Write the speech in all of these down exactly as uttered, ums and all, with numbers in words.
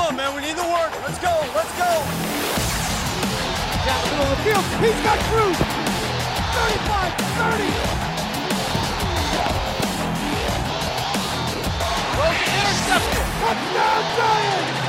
on, man. We need the work. Let's go. Let's go. Down the middle of the field. He's got Cruz. thirty-five, thirty. Rosen intercepted. Touchdown, Giants.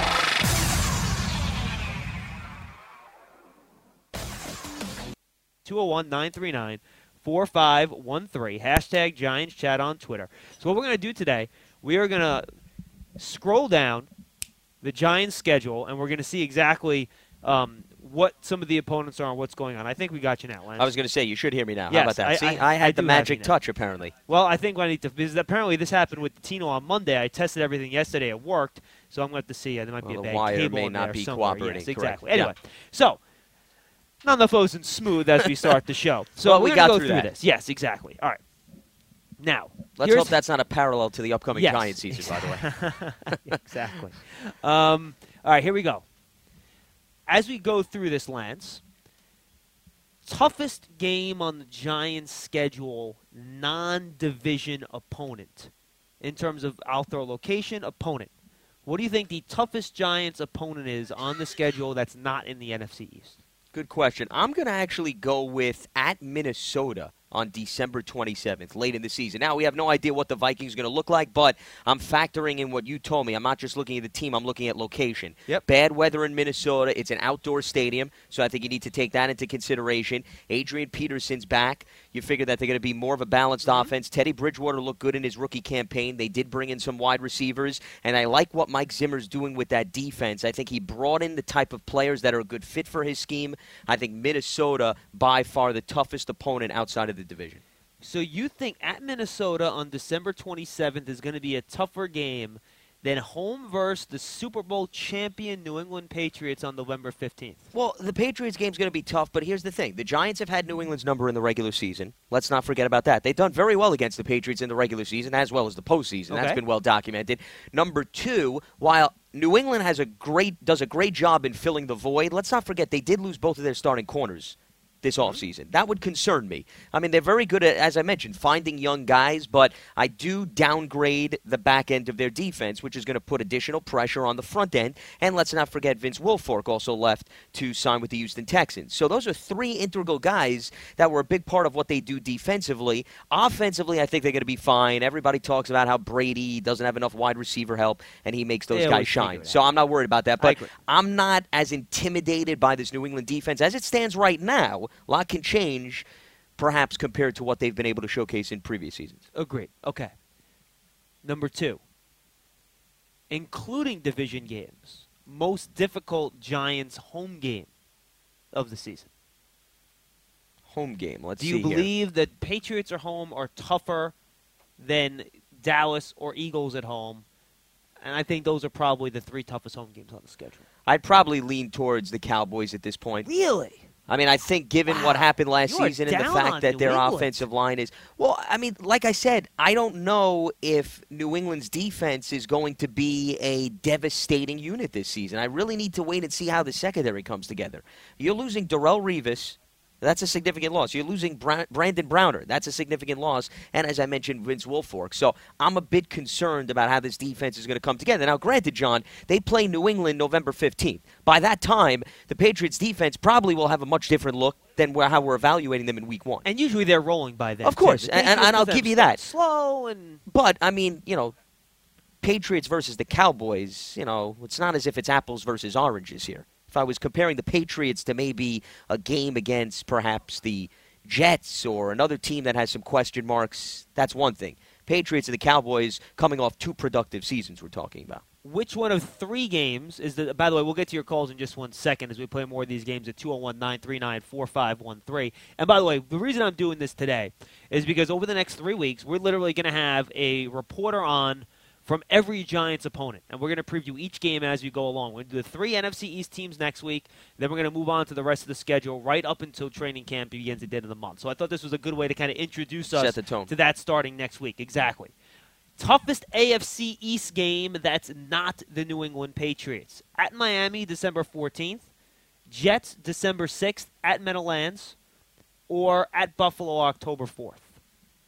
two oh one, nine three nine, four five one three. Hashtag Giants Chat on Twitter. So what we're going to do today, we are going to scroll down the Giants' schedule, and we're going to see exactly um, what some of the opponents are and what's going on. I think we got you now, Lance. I was going to say, you should hear me now. Yes, How about that? I- See, I- I, had I the do have magic you now. touch, apparently. Well, I think I need to, because apparently this happened with Tino on Monday. I tested everything yesterday. It worked. So I'm going to have to see. There might be Well, a the bad wire cable may in not there be somewhere. cooperating, Yes, correct. exactly. Yeah. Anyway, so none of those and smooth as we start the show. So Well, we're we gonna got go through through that. this. Yes, exactly. All right. Now, Let's here's- hope that's not a parallel to the upcoming Yes, Giants season, by the way. exactly. Um, all right, here we go. As we go through this, Lance, toughest game on the Giants' schedule, non-division opponent. In terms of, I'll throw location, opponent. What do you think the toughest Giants opponent is on the schedule that's not in the N F C East? Good question. I'm going to actually go with at Minnesota on December twenty-seventh, late in the season. Now, we have no idea what the Vikings are going to look like, but I'm factoring in what you told me. I'm not just looking at the team. I'm looking at location. Yep. Bad weather in Minnesota. It's an outdoor stadium, so I think you need to take that into consideration. Adrian Peterson's back. You figure that they're going to be more of a balanced Mm-hmm. offense. Teddy Bridgewater looked good in his rookie campaign. They did bring in some wide receivers, and I like what Mike Zimmer's doing with that defense. I think he brought in the type of players that are a good fit for his scheme. I think Minnesota, by far, the toughest opponent outside of the division. So you think at Minnesota on December twenty-seventh is going to be a tougher game than home versus the Super Bowl champion New England Patriots on November fifteenth? Well, the Patriots game's going to be tough, but here's the thing. The Giants have had New England's number in the regular season. Let's not forget about that. They've done very well against the Patriots in the regular season as well as the postseason. Okay. That's been well documented. Number two, while New England has a great does a great job in filling the void, let's not forget they did lose both of their starting corners this offseason. That would concern me. I mean, they're very good at, as I mentioned, finding young guys, but I do downgrade the back end of their defense, which is going to put additional pressure on the front end. And let's not forget Vince Wilfork also left to sign with the Houston Texans. So those are three integral guys that were a big part of what they do defensively. Offensively, I think they're going to be fine. Everybody talks about how Brady doesn't have enough wide receiver help, and he makes those They guys always figure shine. it So out. I'm not worried about that. I But agree. I'm not as intimidated by this New England defense as it stands right now. A lot can change, perhaps, compared to what they've been able to showcase in previous seasons. Agreed. Okay. Number two, including division games, most difficult Giants home game of the season. Home game. Let's Do see you here. believe that Patriots at home are tougher than Dallas or Eagles at home? And I think those are probably the three toughest home games on the schedule. I'd probably lean towards the Cowboys at this point. Really? I mean, I think given Wow. what happened last You are season and the down fact on that New their England. offensive line is – well, I mean, like I said, I don't know if New England's defense is going to be a devastating unit this season. I really need to wait and see how the secondary comes together. You're losing Darrelle Revis. That's a significant loss. You're losing Bra- Brandon Browner. That's a significant loss. And as I mentioned, Vince Wilfork. So I'm a bit concerned about how this defense is going to come together. Now, granted, John, they play New England November fifteenth. By that time, the Patriots defense probably will have a much different look than where, how we're evaluating them in week one. And usually they're rolling by then. Of course, too. The and- and- and I'll Patriots give you start that. Slow and But, I mean, you know, Patriots versus the Cowboys, you know, it's not as if it's apples versus oranges here. If I was comparing the Patriots to maybe a game against perhaps the Jets or another team that has some question marks, that's one thing. Patriots and the Cowboys coming off two productive seasons we're talking about. which one of three games is the – by the way, we'll get to your calls in just one second as we play more of these games at two oh one, nine three nine, four five one three. And by the way, the reason I'm doing this today is because over the next three weeks, we're literally going to have a reporter on from every Giants opponent. And we're going to preview each game as we go along. We're going to do the three N F C East teams next week. Then we're going to move on to the rest of the schedule right up until training camp begins at the end of the month. So I thought this was a good way to kind of introduce us Set the tone. to that starting next week. Exactly. Toughest A F C East game that's not the New England Patriots. At Miami, December fourteenth. Jets, December sixth at Meadowlands. Or at Buffalo, October fourth.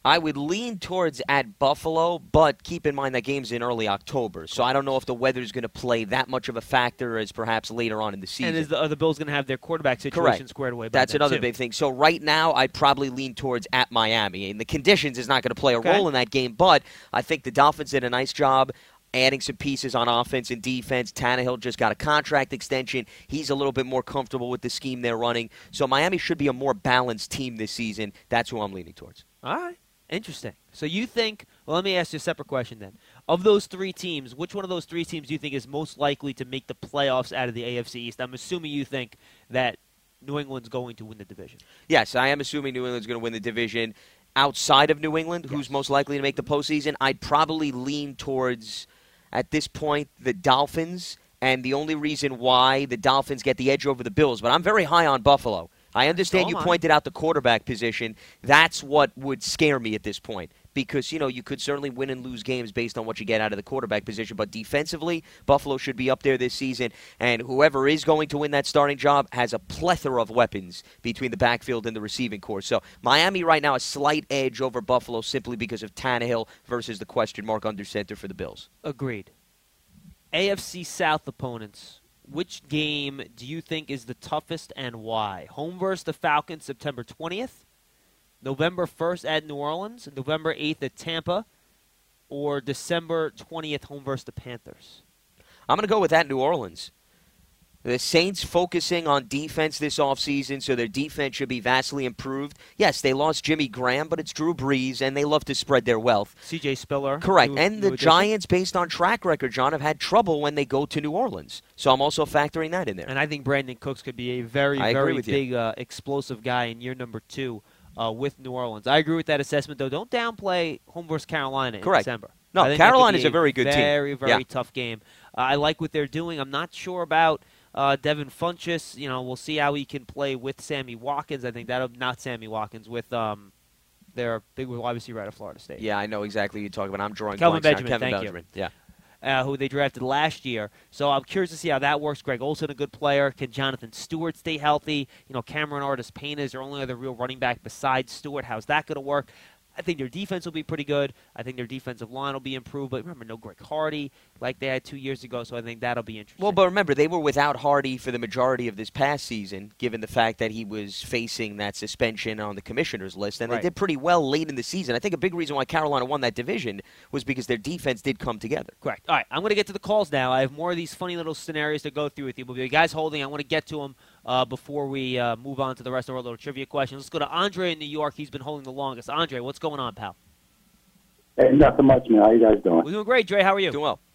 I would lean towards at Buffalo, but keep in mind that game's in early October, so I don't know if the weather's going to play that much of a factor as perhaps later on in the season. And is the, are the Bills going to have their quarterback situation Correct. squared away by That's then, another too? big thing. So right now, I'd probably lean towards at Miami. And the conditions is not going to play a Okay. role in that game, but I think the Dolphins did a nice job adding some pieces on offense and defense. Tannehill just got a contract extension. He's a little bit more comfortable with the scheme they're running. So Miami should be a more balanced team this season. That's who I'm leaning towards. All right. Interesting. So you think, well, let me ask you a separate question then. Of those three teams, which one of those three teams do you think is most likely to make the playoffs out of the A F C East? I'm assuming you think that New England's going to win the division. Yes, I am assuming New England's going to win the division. Outside of New England, who's Yes. most likely to make the postseason, I'd probably lean towards, at this point, the Dolphins. And the only reason why the Dolphins get the edge over the Bills, but I'm very high on Buffalo. I understand So you am I. pointed out the quarterback position. That's what would scare me at this point. Because, you know, you could certainly win and lose games based on what you get out of the quarterback position. But defensively, Buffalo should be up there this season. And whoever is going to win that starting job has a plethora of weapons between the backfield and the receiving corps. So Miami right now a slight edge over Buffalo simply because of Tannehill versus the question mark under center for the Bills. Agreed. A F C South opponents. Which game do you think is the toughest and why? Home versus the Falcons, September twentieth. November first at New Orleans. November eighth at Tampa. Or December twentieth, home versus the Panthers. I'm going to go with that New Orleans. The Saints focusing on defense this offseason, so their defense should be vastly improved. Yes, they lost Jimmy Graham, but it's Drew Brees, and they love to spread their wealth. C J Spiller. Correct. new- and new the addition. Giants, based on track record, John, have had trouble when they go to New Orleans. So I'm also factoring that in there. And I think Brandon Cooks could be a very, I agree very with you. big, uh, explosive guy in year number two uh, with New Orleans. I agree with that assessment, though. Don't downplay home versus Carolina in Correct. December. No, I think that could Carolina's be a very good team. Very, very Yeah. tough game. Uh, I like what they're doing. I'm not sure about uh, Devin Funchess. You know, we'll see how he can play with Sammy Watkins. I think that'll not Sammy Watkins with um, their big wide receiver out of Florida State. Yeah, I know exactly what you're talking about. I'm drawing Kelvin blanks now. Benjamin, Kevin thank you. Benjamin. Yeah. Uh, who they drafted last year. So I'm curious to see how that works. Greg Olsen, a good player. Can Jonathan Stewart stay healthy? You know, Cameron Artis-Payne is their only other real running back besides Stewart. How's that going to work? I think their defense will be pretty good. I think their defensive line will be improved. But remember, no Greg Hardy like they had two years ago, so I think that'll be interesting. Well, but remember, they were without Hardy for the majority of this past season, given the fact that he was facing that suspension on the commissioner's list. And Right. they did pretty well late in the season. I think a big reason why Carolina won that division was because their defense did come together. Correct. All right, I'm going to get to the calls now. I have more of these funny little scenarios to go through with you. But you guys holding, I want to get to them uh, before we uh, move on to the rest of our little trivia questions. Let's go to Andre in New York. He's been holding the longest. Andre, what's going on, pal? Hey, nothing much, man. How you guys doing? We're doing great, Dre. How are you? Doing well.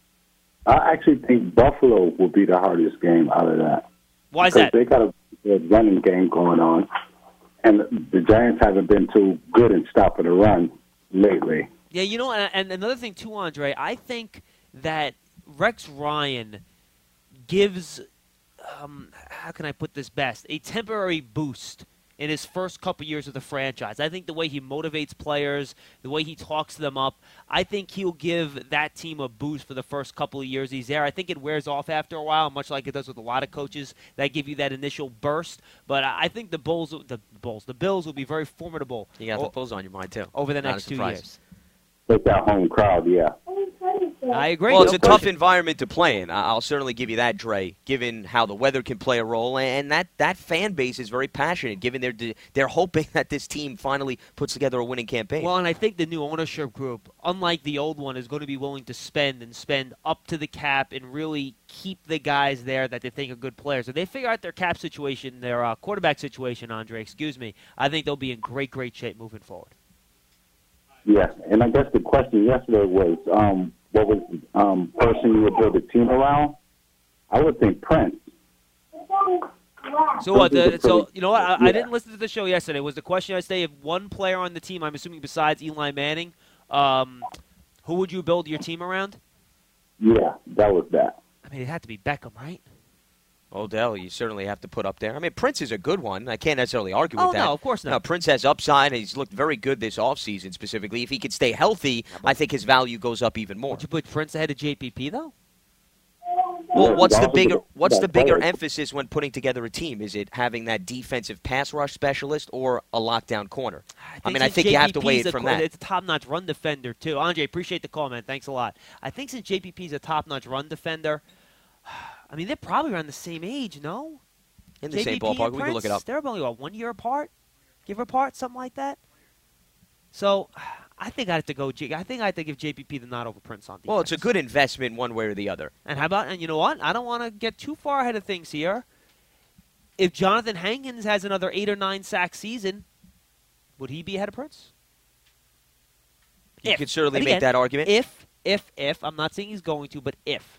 I actually think Buffalo will be the hardest game out of that. Why is Because that? they got a good running game going on, and the Giants haven't been too good in stopping the run lately. Yeah, you know, and, and another thing too, Andre, I think that Rex Ryan gives, um, how can I put this best, a temporary boost in his first couple years of the franchise. I think the way he motivates players, the way he talks them up, I think he'll give that team a boost for the first couple of years he's there. I think it wears off after a while, much like it does with a lot of coaches that give you that initial burst. But I I think the Bulls, the Bulls, the Bills will be very formidable You got o- the Bulls on your mind, too. over the Not next a two surprise. years. With that home crowd, yeah. I agree. Well, it's No a tough question. environment to play in. I- I'll certainly give you that, Dre, given how the weather can play a role. And that, that fan base is very passionate, given they're, they're hoping that this team finally puts together a winning campaign. Well, and I think the new ownership group, unlike the old one, is going to be willing to spend and spend up to the cap and really keep the guys there that they think are good players. If they figure out their cap situation, their uh, quarterback situation, Andre, excuse me, I think they'll be in great, great shape moving forward. Yeah, and I guess the question yesterday was, um, what was the um, person you would build a team around? I would think Prince. So what? This is The, a so pretty- you know what? I, I yeah. didn't listen to the show yesterday. Was the question yesterday if one player on the team, I'm assuming besides Eli Manning, um, who would you build your team around? Yeah, that was that. I mean, it had to be Beckham, right? Odell, you certainly have to put up there. I mean, Prince is a good one. I can't necessarily argue Oh, with that. no, of course not. No, Prince has upside, and he's looked very good this offseason specifically. If he could stay healthy, I think his value goes up even more. Would you put Prince ahead of J P P though? Well, Yeah, what's he's the also bigger good- what's good the bigger player. emphasis when putting together a team? Is it having that defensive pass rush specialist or a lockdown corner? I, mean, I since think you have to J P P's weigh it a from co- that. It's a top-notch run defender, too. Andre, appreciate the call, man. Thanks a lot. I think since J P P's a top-notch run defender, I mean, they're probably around the same age, no? In the J P same P ballpark, and we can look it Prince, up. They're only, what, one year apart? Give or apart, something like that? So, I think I have to go. J- I think I have to give J P P the nod over Prince on defense. Well, it's a good investment one way or the other. And how about? And you know what? I don't want to get too far ahead of things here. If Jonathan Hankins has another eight or nine sack season, would he be ahead of Prince? You If. could certainly And make again, that argument. If, if, if. I'm not saying he's going to, but if.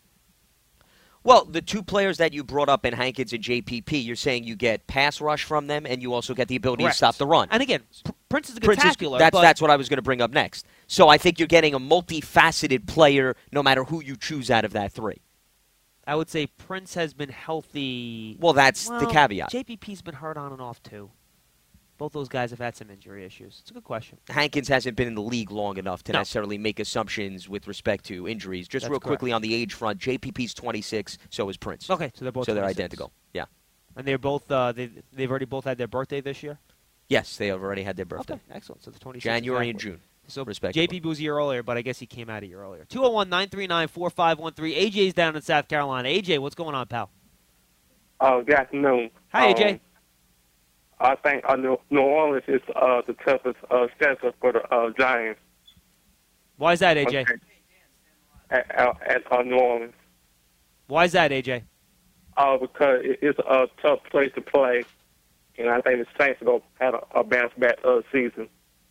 Well, the two players that you brought up in Hankins and J P P, you're saying you get pass rush from them, and you also get the ability Correct. to stop the run. And again, P- Prince is a Prince is- spectacular. that's but that's what I was going to bring up next. So I think you're getting a multifaceted player, no matter who you choose out of that three. I would say Prince has been healthy. Well, that's the Well, caveat. J P P's been hurt on and off too. Both those guys have had some injury issues. It's a good question. Hankins hasn't been in the league long enough to No. necessarily make assumptions with respect to injuries. Just That's real correct. quickly on the age front, J P P's twenty-six, so is Prince. Okay, so they're both so they're twenty-six. identical. Yeah. And they're both uh, they they've already both had their birthday this year. Yes, they have already had their birthday. Okay, excellent. So the twenty-sixth. January exactly. and June. So respectively. J P P was a year earlier, but I guess he came out a year earlier. two oh one, nine three nine, four five one three. A J's down in South Carolina. A J, what's going on, pal? Uh, good afternoon. Hi, um, A J. I think uh, New New Orleans is uh, the toughest uh, schedule for the uh, Giants. Why is that, A J? Okay. At, at, at uh, New Orleans. Why is that, A J? Uh, because it, it's a tough place to play, and I think the Saints will have a, a bounce back uh, season.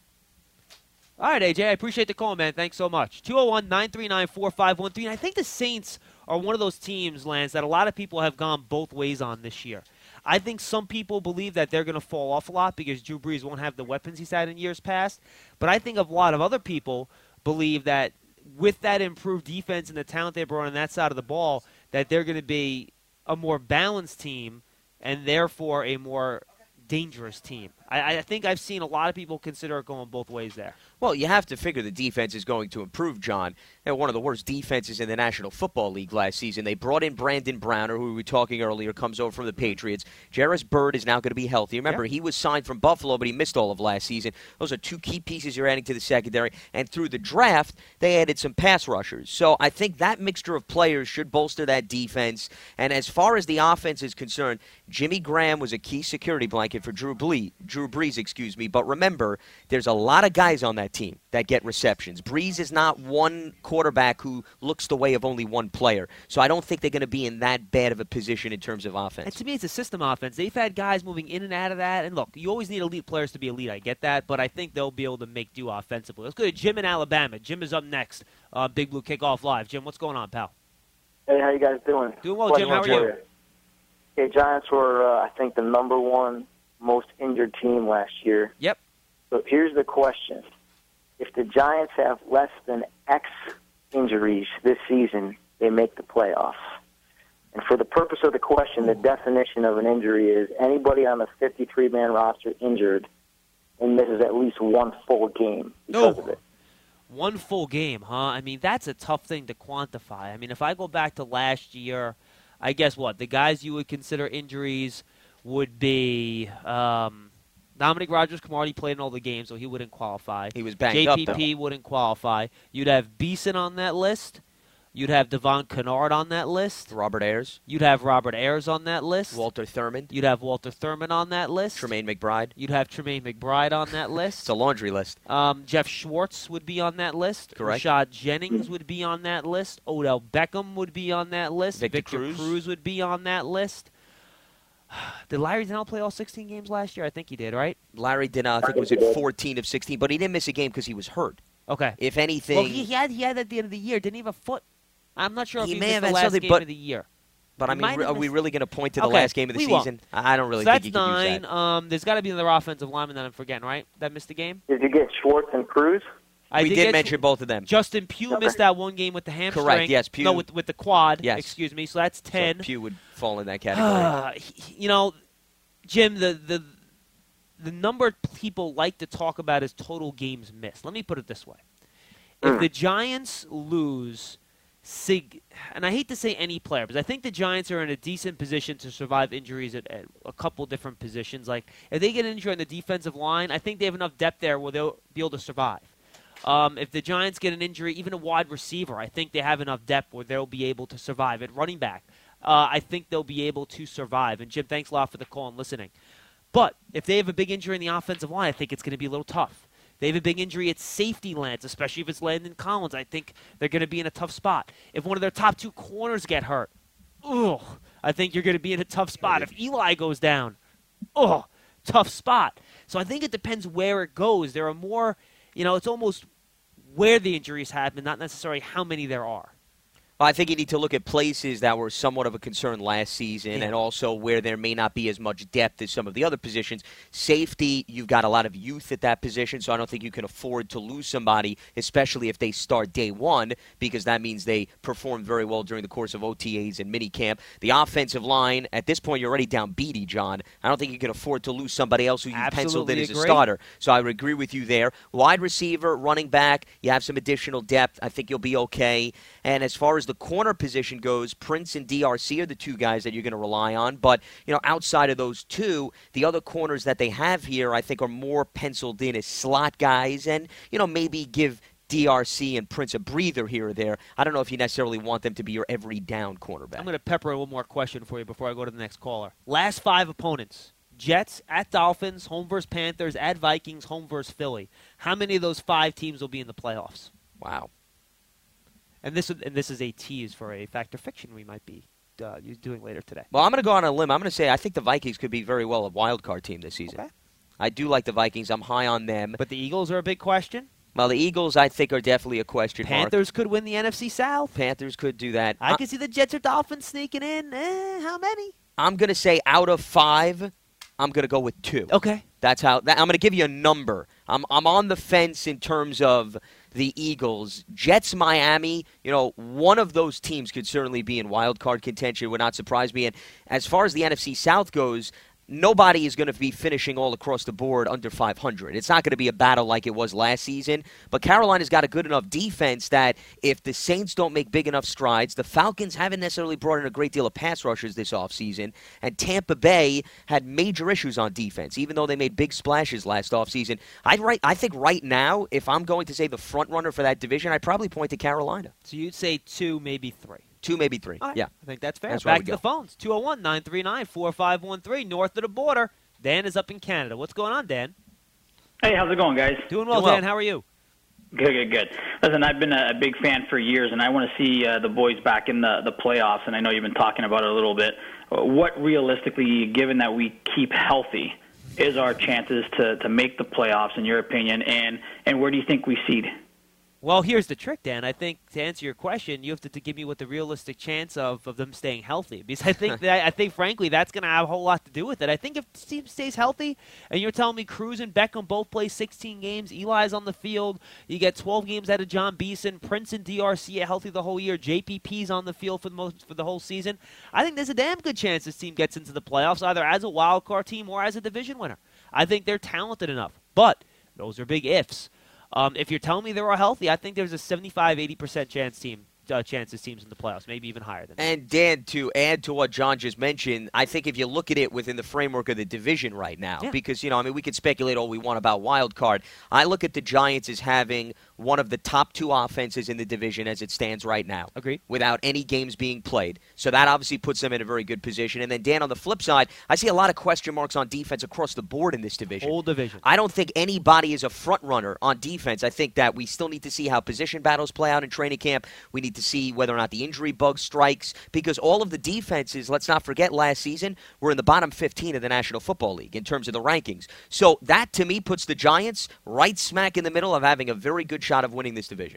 All right, A J, I appreciate the call, man. Thanks so much. two oh one, nine three nine, four five one three. And I think the Saints are one of those teams, Lance, that a lot of people have gone both ways on this year. I think some people believe that they're going to fall off a lot because Drew Brees won't have the weapons he's had in years past. But I think a lot of other people believe that with that improved defense and the talent they brought on that side of the ball, that they're going to be a more balanced team and therefore a more dangerous team. I, I think I've seen a lot of people consider it going both ways there. Well, you have to figure the defense is going to improve, John. They were one of the worst defenses in the National Football League last season. They brought in Brandon Browner, who we were talking earlier, comes over from the Patriots. Jarris Byrd is now going to be healthy. Remember, Yeah. he was signed from Buffalo, but he missed all of last season. Those are two key pieces you're adding to the secondary. And through the draft, they added some pass rushers. So I think that mixture of players should bolster that defense. And as far as the offense is concerned, Jimmy Graham was a key security blanket for Drew Brees, Drew Brees, excuse me. But remember, there's a lot of guys on that team that get receptions. Brees is not one quarterback who looks the way of only one player. So I don't think they're going to be in that bad of a position in terms of And offense. to me, it's a system offense. They've had guys moving in and out of that. And look, you always need elite players to be elite. I get that. But I think they'll be able to make do offensively. Let's go to Jim in Alabama. Jim is up next. Uh, Big Blue Kickoff Live. Jim, what's going on, pal? Hey, how you guys doing? Doing well, Jim. How are you? Okay, Giants were, uh, I think, the number one most injured team last year. Yep. So here's the question. If the Giants have less than X injuries this season, they make the playoffs. And for the purpose of the question, the definition of an injury is anybody on the fifty-three man roster injured and misses at least one full game because No. of it. One full game, huh? I mean, that's a tough thing to quantify. I mean, if I go back to last year, I guess what? The guys you would consider injuries would be um, Dominic Rodgers-Cromartie played in all the games, so he wouldn't qualify. He was banged up, though. J P P wouldn't qualify. You'd have Beeson on that list. You'd have Devon Kennard on that list. Robert Ayers, You'd have Robert Ayers on that list. Walter Thurman, You'd have Walter Thurman on that list. Tremaine McBride. You'd have Tremaine McBride on that list. It's a laundry list. Um, Jeff Schwartz would be on that list. Correct. Rashad Jennings would be on that list. Odell Beckham would be on that list. Victor Cruz. Cruz would be on that list. Did Larry Donnell play all sixteen games last year? I think he did, right? Larry did not, I think, was at fourteen of sixteen, but he didn't miss a game because he was hurt. Okay. If anything, Well, he, he had he had at the end of the year. Didn't he have a foot? I'm not sure if He he, may missed have the had last something, game but- of the year. but I He mean, might are have we missed- really going to point to the Okay, last game of the we won't. season? I don't really so think that's you can nine. use that. Um, there's got to be another offensive lineman that I'm forgetting, right? That missed the game. Did you get Schwartz and Cruz? I we did get mention both of them. Justin Pugh Okay. missed that one game with the hamstring. Correct, yes, Pugh. No, with with the quad. Yes. Excuse me. So that's ten. So Pugh would fall in that category. Uh, he- you know, Jim, the, the the number of people like to talk about is total games missed. Let me put it this way. If the Giants lose sig- and I hate to say any player, because I think the Giants are in a decent position to survive injuries at, at a couple different positions. Like, if they get injured on the defensive line, I think they have enough depth there where they'll be able to survive. Um, if the Giants get an injury, even a wide receiver, I think they have enough depth where they'll be able to survive. At running back, uh, I think they'll be able to survive. And, Jim, thanks a lot for the call and listening. But if they have a big injury in the offensive line, I think it's going to be a little tough. They have a big injury at safety, Lance, especially if it's Landon Collins. I think they're going to be in a tough spot. If one of their top two corners get hurt, ugh, I think you're going to be in a tough spot. If Eli goes down, ugh, tough spot. So I think it depends where it goes. There are more, you know, it's almost where the injuries happen, not necessarily how many there are. I think you need to look at places that were somewhat of a concern last season Yeah. and also where there may not be as much depth as some of the other positions. Safety, you've got a lot of youth at that position, so I don't think you can afford to lose somebody, especially if they start day one, because that means they performed very well during the course of O T As and minicamp. The offensive line, at this point, you're already down Beatty, John. I don't think you can afford to lose somebody else who you penciled in Absolutely as a agree. starter. So I would agree with you there. Wide receiver, running back, you have some additional depth. I think you'll be okay. And as far as the corner position goes, Prince and D R C are the two guys that you're going to rely on. But, you know, outside of those two, the other corners that they have here, I think, are more penciled in as slot guys and, you know, maybe give D R C and Prince a breather here or there. I don't know if you necessarily want them to be your every down cornerback. I'm going to pepper a little more question for you before I go to the next caller. Last five opponents. Jets, at Dolphins, home versus Panthers, at Vikings, home versus Philly. How many of those five teams will be in the playoffs? Wow. And this, and this is a tease for a fact or fiction we might be uh, doing later today. Well, I'm going to go on a limb. I'm going to say I think the Vikings could be very well a wild card team this season. Okay. I do like the Vikings. I'm high on them. But the Eagles are a big question. Well, the Eagles, I think, are definitely a question mark. Panthers could win the N F C South. Panthers could do that. I can see the Jets or Dolphins sneaking in. Eh, how many? I'm going to say out of five, I'm going to go with two. Okay. That's how. That, I'm going to give you a number. I'm I'm on the fence in terms of the Eagles. Jets, Miami, you know, one of those teams could certainly be in wild card contention. Would not surprise me. And as far as the N F C South goes, nobody is going to be finishing all across the board under five hundred. It's not going to be a battle like it was last season. But Carolina's got a good enough defense that if the Saints don't make big enough strides, the Falcons haven't necessarily brought in a great deal of pass rushers this offseason. And Tampa Bay had major issues on defense, even though they made big splashes last offseason. I'd right, I think right now, if I'm going to say the front runner for that division, I'd probably point to Carolina. So you'd say two, maybe three. Two, maybe three. All right. Yeah. I think that's fair. That's where Back we to go. the phones. two oh one, nine three nine, four five one three, north of the border. Dan is up in Canada. What's going on, Dan? Hey, how's it going, guys? Doing well, Doing well. Dan. How are you? Good, good, good. Listen, I've been a big fan for years, and I want to see uh, the boys back in the, the playoffs, and I know you've been talking about it a little bit. What realistically, given that we keep healthy, is our chances to, to make the playoffs, in your opinion, and, and where do you think we seed? Well, here's the trick, Dan. I think to answer your question, you have to, to give me what the realistic chance of, of them staying healthy. Because I think that I think frankly that's going to have a whole lot to do with it. I think if the team stays healthy, and you're telling me Cruz and Beckham both play sixteen games, Eli's on the field, you get twelve games out of John Beeson, Prince and D R C are healthy the whole year, J P P's on the field for the most for the whole season. I think there's a damn good chance this team gets into the playoffs either as a wild card team or as a division winner. I think they're talented enough, but those are big ifs. Um, if you're telling me they're all healthy, I think there's a seventy-five, eighty percent chance team uh, chance this team's in the playoffs, maybe even higher than that. And, Dan, to add to what John just mentioned, I think if you look at it within the framework of the division right now, Yeah. because, you know, I mean, we could speculate all we want about wild card. I look at the Giants as having one of the top two offenses in the division as it stands right now. Agreed. Without any games being played. So that obviously puts them in a very good position. And then, Dan, on the flip side, I see a lot of question marks on defense across the board in this division. Whole division. I don't think anybody is a front runner on defense. I think that we still need to see how position battles play out in training camp. We need to see whether or not the injury bug strikes, because all of the defenses, let's not forget last season, were in the bottom fifteen of the National Football League in terms of the rankings. So that, to me, puts the Giants right smack in the middle of having a very good shot of winning this division.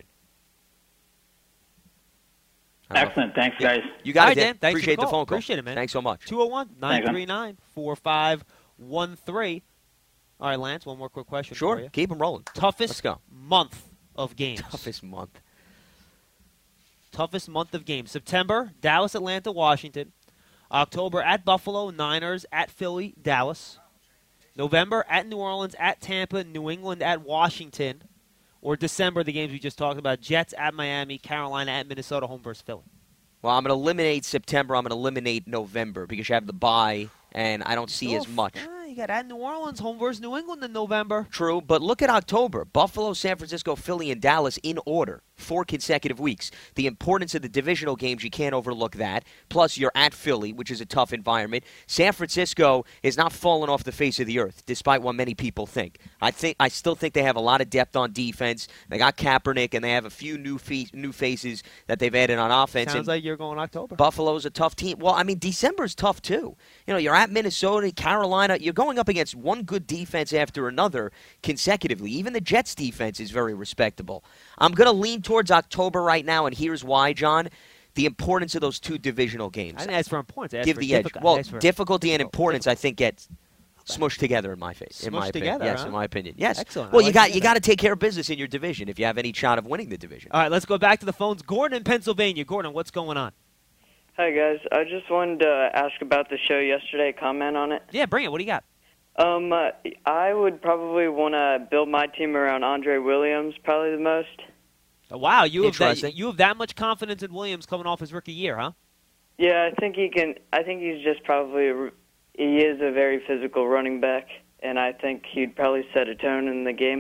Excellent. Thanks, Yeah. guys. You got All it, right, Dan. Dan. Thanks for Appreciate the the, call. phone call. Appreciate it, man. Thanks so much. two oh one, nine three nine, four five one three. All right, Lance, one more quick question for Sure. you. Keep them rolling. Toughest Let's go. month of games. Toughest month. Toughest month of games. September, Dallas, Atlanta, Washington. October, at Buffalo, Niners, at Philly, Dallas. November, at New Orleans, at Tampa, New England, at Washington. or December, the games we just talked about, Jets at Miami, Carolina at Minnesota, home versus Philly? Well, I'm going to eliminate September. I'm going to eliminate November because you have the bye, and I don't see as much. Ah, you got at New Orleans, home versus New England in November. True, but look at October. Buffalo, San Francisco, Philly, and Dallas in order. Four consecutive weeks. The importance of the divisional games, you can't overlook that. Plus, you're at Philly, which is a tough environment. San Francisco is not falling off the face of the earth, despite what many people think. I think I still think they have a lot of depth on defense. They got Kaepernick, and they have a few new fe- new faces that they've added on offense. Sounds and like you're going October. Buffalo's a tough team. Well, I mean, December's tough, too. You know, you're at Minnesota, Carolina. You're going up against one good defense after another consecutively. Even the Jets' defense is very respectable. I'm going to lean towards October right now, and here's why, John. The importance of those two divisional games. I didn't ask for importance. I asked Give for the edge. difficult- Well, I asked for difficulty and difficult. importance, I think, get smushed together in my face. In Smushed my opinion. together, Yes, huh? in my opinion. Yes. Excellent. I Well, like you to got hear you that. got to take care of business in your division if you have any shot of winning the division. All right, let's go back to the phones. Gordon in Pennsylvania. Gordon, what's going on? Hi, guys. I just wanted to ask about the show yesterday, comment on it. Yeah, bring it. What do you got? Um, uh, I would probably want to build my team around Andre Williams, probably the most. Oh, wow, you have that, Interesting. you have that much confidence in Williams coming off his rookie year, huh? Yeah, I think he can. I think he's just probably. A, he is a very physical running back, and I think he'd probably set a tone in the game.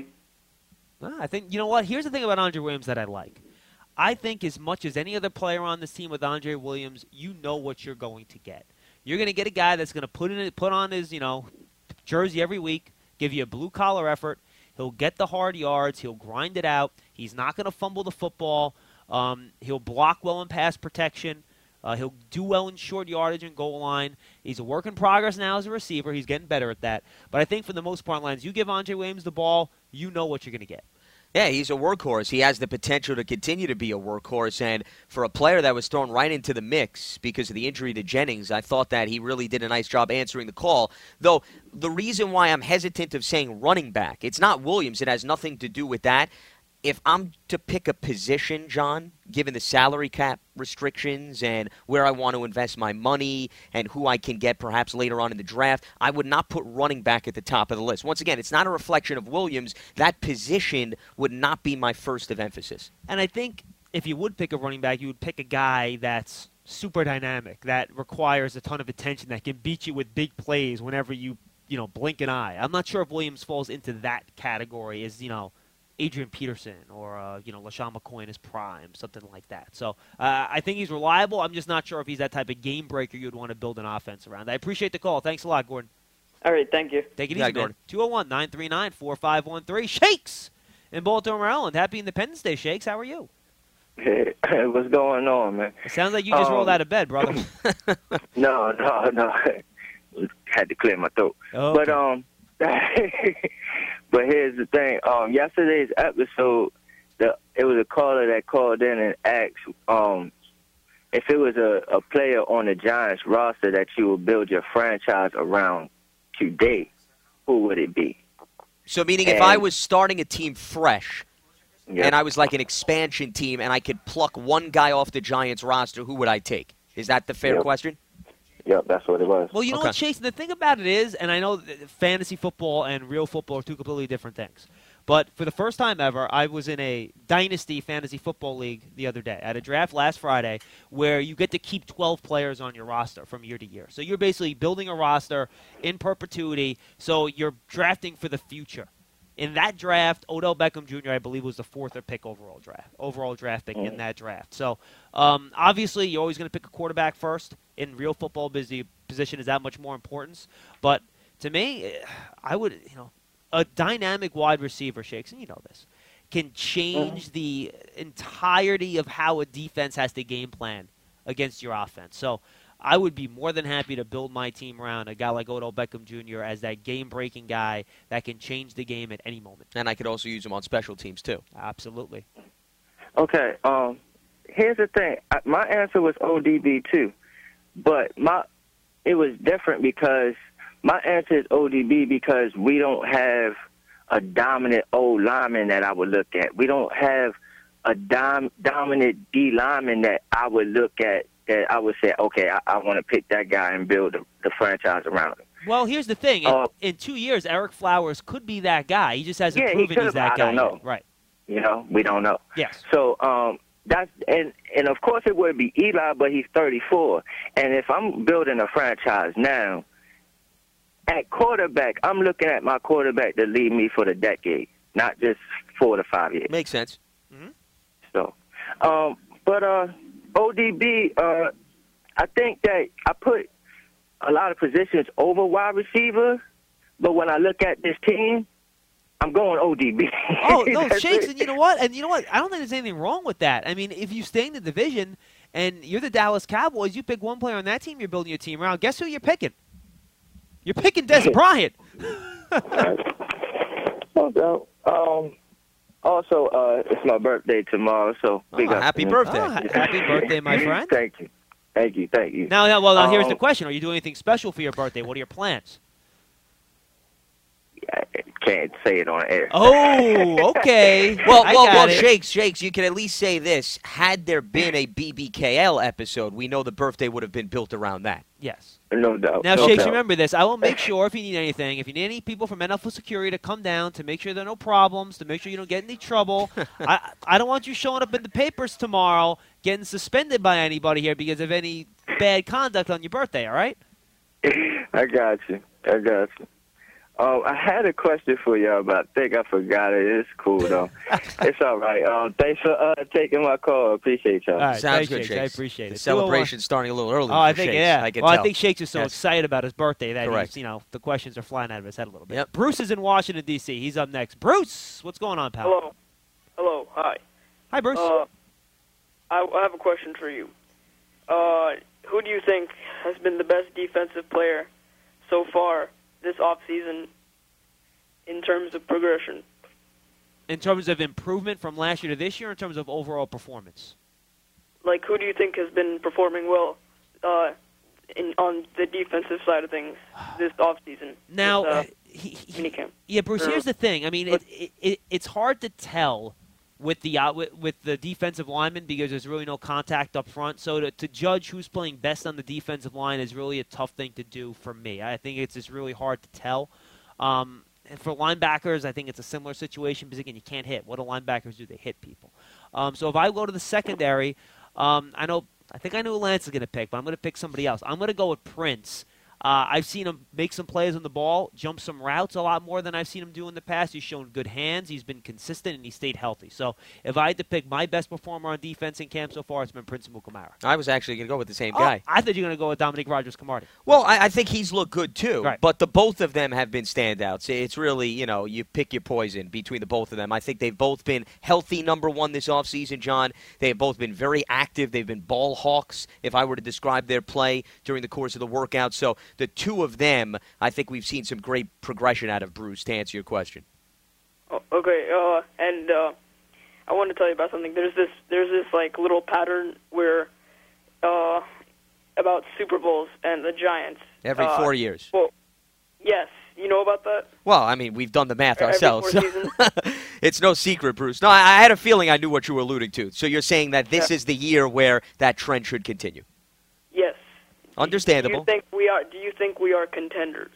Well, I think, you know what? Here's the thing about Andre Williams that I like. I think as much as any other player on this team with Andre Williams, you know what you're going to get. You're going to get a guy that's going to put in put on his, you know, jersey every week, give you a blue-collar effort. He'll get the hard yards. He'll grind it out. He's not going to fumble the football. Um, he'll block well in pass protection. Uh, he'll do well in short yardage and goal line. He's a work in progress now as a receiver. He's getting better at that. But I think for the most part, lines, you give Andre Williams the ball, you know what you're going to get. Yeah, he's a workhorse. He has the potential to continue to be a workhorse. And for a player that was thrown right into the mix because of the injury to Jennings, I thought that he really did a nice job answering the call. Though the reason why I'm hesitant of saying running back, it's not Williams. It has nothing to do with that. If I'm to pick a position, John, given the salary cap restrictions and where I want to invest my money and who I can get perhaps later on in the draft, I would not put running back at the top of the list. Once again, it's not a reflection of Williams. That position would not be my first of emphasis. And I think if you would pick a running back, you would pick a guy that's super dynamic, that requires a ton of attention, that can beat you with big plays whenever you, you know, blink an eye. I'm not sure if Williams falls into that category as, you know, Adrian Peterson or, uh, you know, LaShawn McCoy in his prime, something like that. So uh, I think he's reliable. I'm just not sure if he's that type of game breaker you'd want to build an offense around. I appreciate the call. Thanks a lot, Gordon. All right, thank you. Take it Yeah, easy, Gordon. man. two oh one, nine three nine, four five one three. Shakes in Baltimore, Maryland. Happy Independence Day, Shakes. How are you? Hey, what's going on, man? It sounds like you just Um, rolled out of bed, brother. No, no, no. Had to clear my throat. Oh, But okay. um, but here's the thing. Um, yesterday's episode, the it was a caller that called in and asked um if it was a, a player on the Giants roster that you would build your franchise around today, who would it be? So meaning if And- I was starting a team fresh Yeah. and I was like an expansion team and I could pluck one guy off the Giants roster, who would I take? Is that the fair Yep. question? Yep, that's what it was. Well, you know Okay. what, Chase? The thing about it is, and I know that fantasy football and real football are two completely different things, but for the first time ever, I was in a dynasty fantasy football league the other day at a draft last Friday where you get to keep twelve players on your roster from year to year. So you're basically building a roster in perpetuity, so you're drafting for the future. In that draft, Odell Beckham Junior, I believe, was the fourth or pick overall draft, overall draft pick in that draft. So um, obviously, you're always going to pick a quarterback first. In real football, busy position is that much more importance. But to me, I would, you know, a dynamic wide receiver, Shakes, and you know this, can change the entirety of how a defense has to game plan against your offense. So I would be more than happy to build my team around a guy like Odell Beckham Junior as that game-breaking guy that can change the game at any moment. And I could also use him on special teams, too. Absolutely. Okay, um, here's the thing. I, my answer was O D B too, but my it was different because my answer is O D B because we don't have a dominant O lineman that I would look at. We don't have a dom, dominant D lineman that I would look at that I would say, okay, I, I want to pick that guy and build the, the franchise around him. Well, here's the thing. In, Uh, in two years, Eric Flowers could be that guy. He just hasn't Yeah, he proven could've- he's that I guy don't know. yet. Right. You know, we don't know. Yes. So um, that's and and of course it would be Eli, but he's thirty-four. And if I'm building a franchise now, at quarterback, I'm looking at my quarterback to lead me for the decade, not just four to five years. Makes sense. Mm-hmm. So, um, but uh, O D B, uh, I think that I put a lot of positions over wide receiver, but when I look at this team, I'm going O D B. Oh, no, That's Shakes, it. and you know what? And you know what? I don't think there's anything wrong with that. I mean, if you stay in the division and you're the Dallas Cowboys, you pick one player on that team, you're building your team around. Guess who you're picking? You're picking Des Bryant. No doubt. Um, also, uh, it's my birthday tomorrow, so big Oh, up happy to me. birthday. Oh, ha- happy birthday, my friend. Thank you. Thank you. Thank you. Now, now well, now here's the Um, question. Are you doing anything special for your birthday? What are your plans? I can't say it on air. Oh, okay. Well, I well, got well, it. Shakes, Shakes, you can at least say this. Had there been a B B K L episode, we know the birthday would have been built around that. Yes. No doubt. Now, no Shakes, doubt. remember this. I will make sure if you need anything, if you need any people from N F L security to come down to make sure there are no problems, to make sure you don't get in any trouble. I, I don't want you showing up in the papers tomorrow getting suspended by anybody here because of any bad conduct on your birthday, all right? I got you. I got you. Um, I had a question for y'all, but I think I forgot it. It's cool, though. It's all right. Um, thanks for uh, taking my call. Appreciate y'all. All right, Sounds thanks, good, Shakes. I Shakes. appreciate The it. celebration's starting a little early Oh, I for think, Shakes. yeah. I can well, tell. I think Shakes is so Yes. excited about his birthday that Correct. he's, you know, the questions are flying out of his head a little bit. Yep. Bruce is in Washington, D C He's up next. Bruce, what's going on, pal? Hello. Hello. Hi. Hi, Bruce. Uh, I, I have a question for you. Uh, who do you think has been the best defensive player so far this offseason in terms of progression? In terms of improvement from last year to this year, or in terms of overall performance? Like, who do you think has been performing well uh, in on the defensive side of things this offseason? Now, this, uh, he, he, minicamp? yeah, Bruce. Or- Here's the thing. I mean, it, it, it, it's hard to tell with the uh, with, with the defensive linemen because there's really no contact up front. So to, to judge who's playing best on the defensive line is really a tough thing to do for me. I think it's just really hard to tell. Um, and for linebackers, I think it's a similar situation because again, you can't hit. What do linebackers do? They hit people. Um, so if I go to the secondary, um, I know I think I know who Lance is going to pick, but I'm going to pick somebody else. I'm going to go with Prince. Uh, I've seen him make some plays on the ball, jump some routes a lot more than I've seen him do in the past. He's shown good hands. He's been consistent, and he stayed healthy. So if I had to pick my best performer on defense in camp so far, it's been Prince Mukamara. I was actually going to go with the same Oh, guy. I thought you were going to go with Dominic Rodgers-Cromartie. Well, I, I think he's looked good too. Right. But the both of them have been standouts. It's really, you know, you pick your poison between the both of them. I think they've both been healthy number one this offseason, John. They have both been very active. They've been ball hawks, if I were to describe their play during the course of the workout. So the two of them, I think we've seen some great progression out of Bruce, to answer your question. Oh, okay, uh, and uh, I want to tell you about something. There's this, there's this like little pattern where uh, about Super Bowls and the Giants. Every uh, four years. Well, yes, you know about that. Well, I mean, we've done the math Every ourselves. four so- seasons? It's no secret, Bruce. No, I, I had a feeling I knew what you were alluding to. So you're saying that this Yeah. is the year where that trend should continue. Yes. Understandable. Do you think we are? Do you think we are contenders?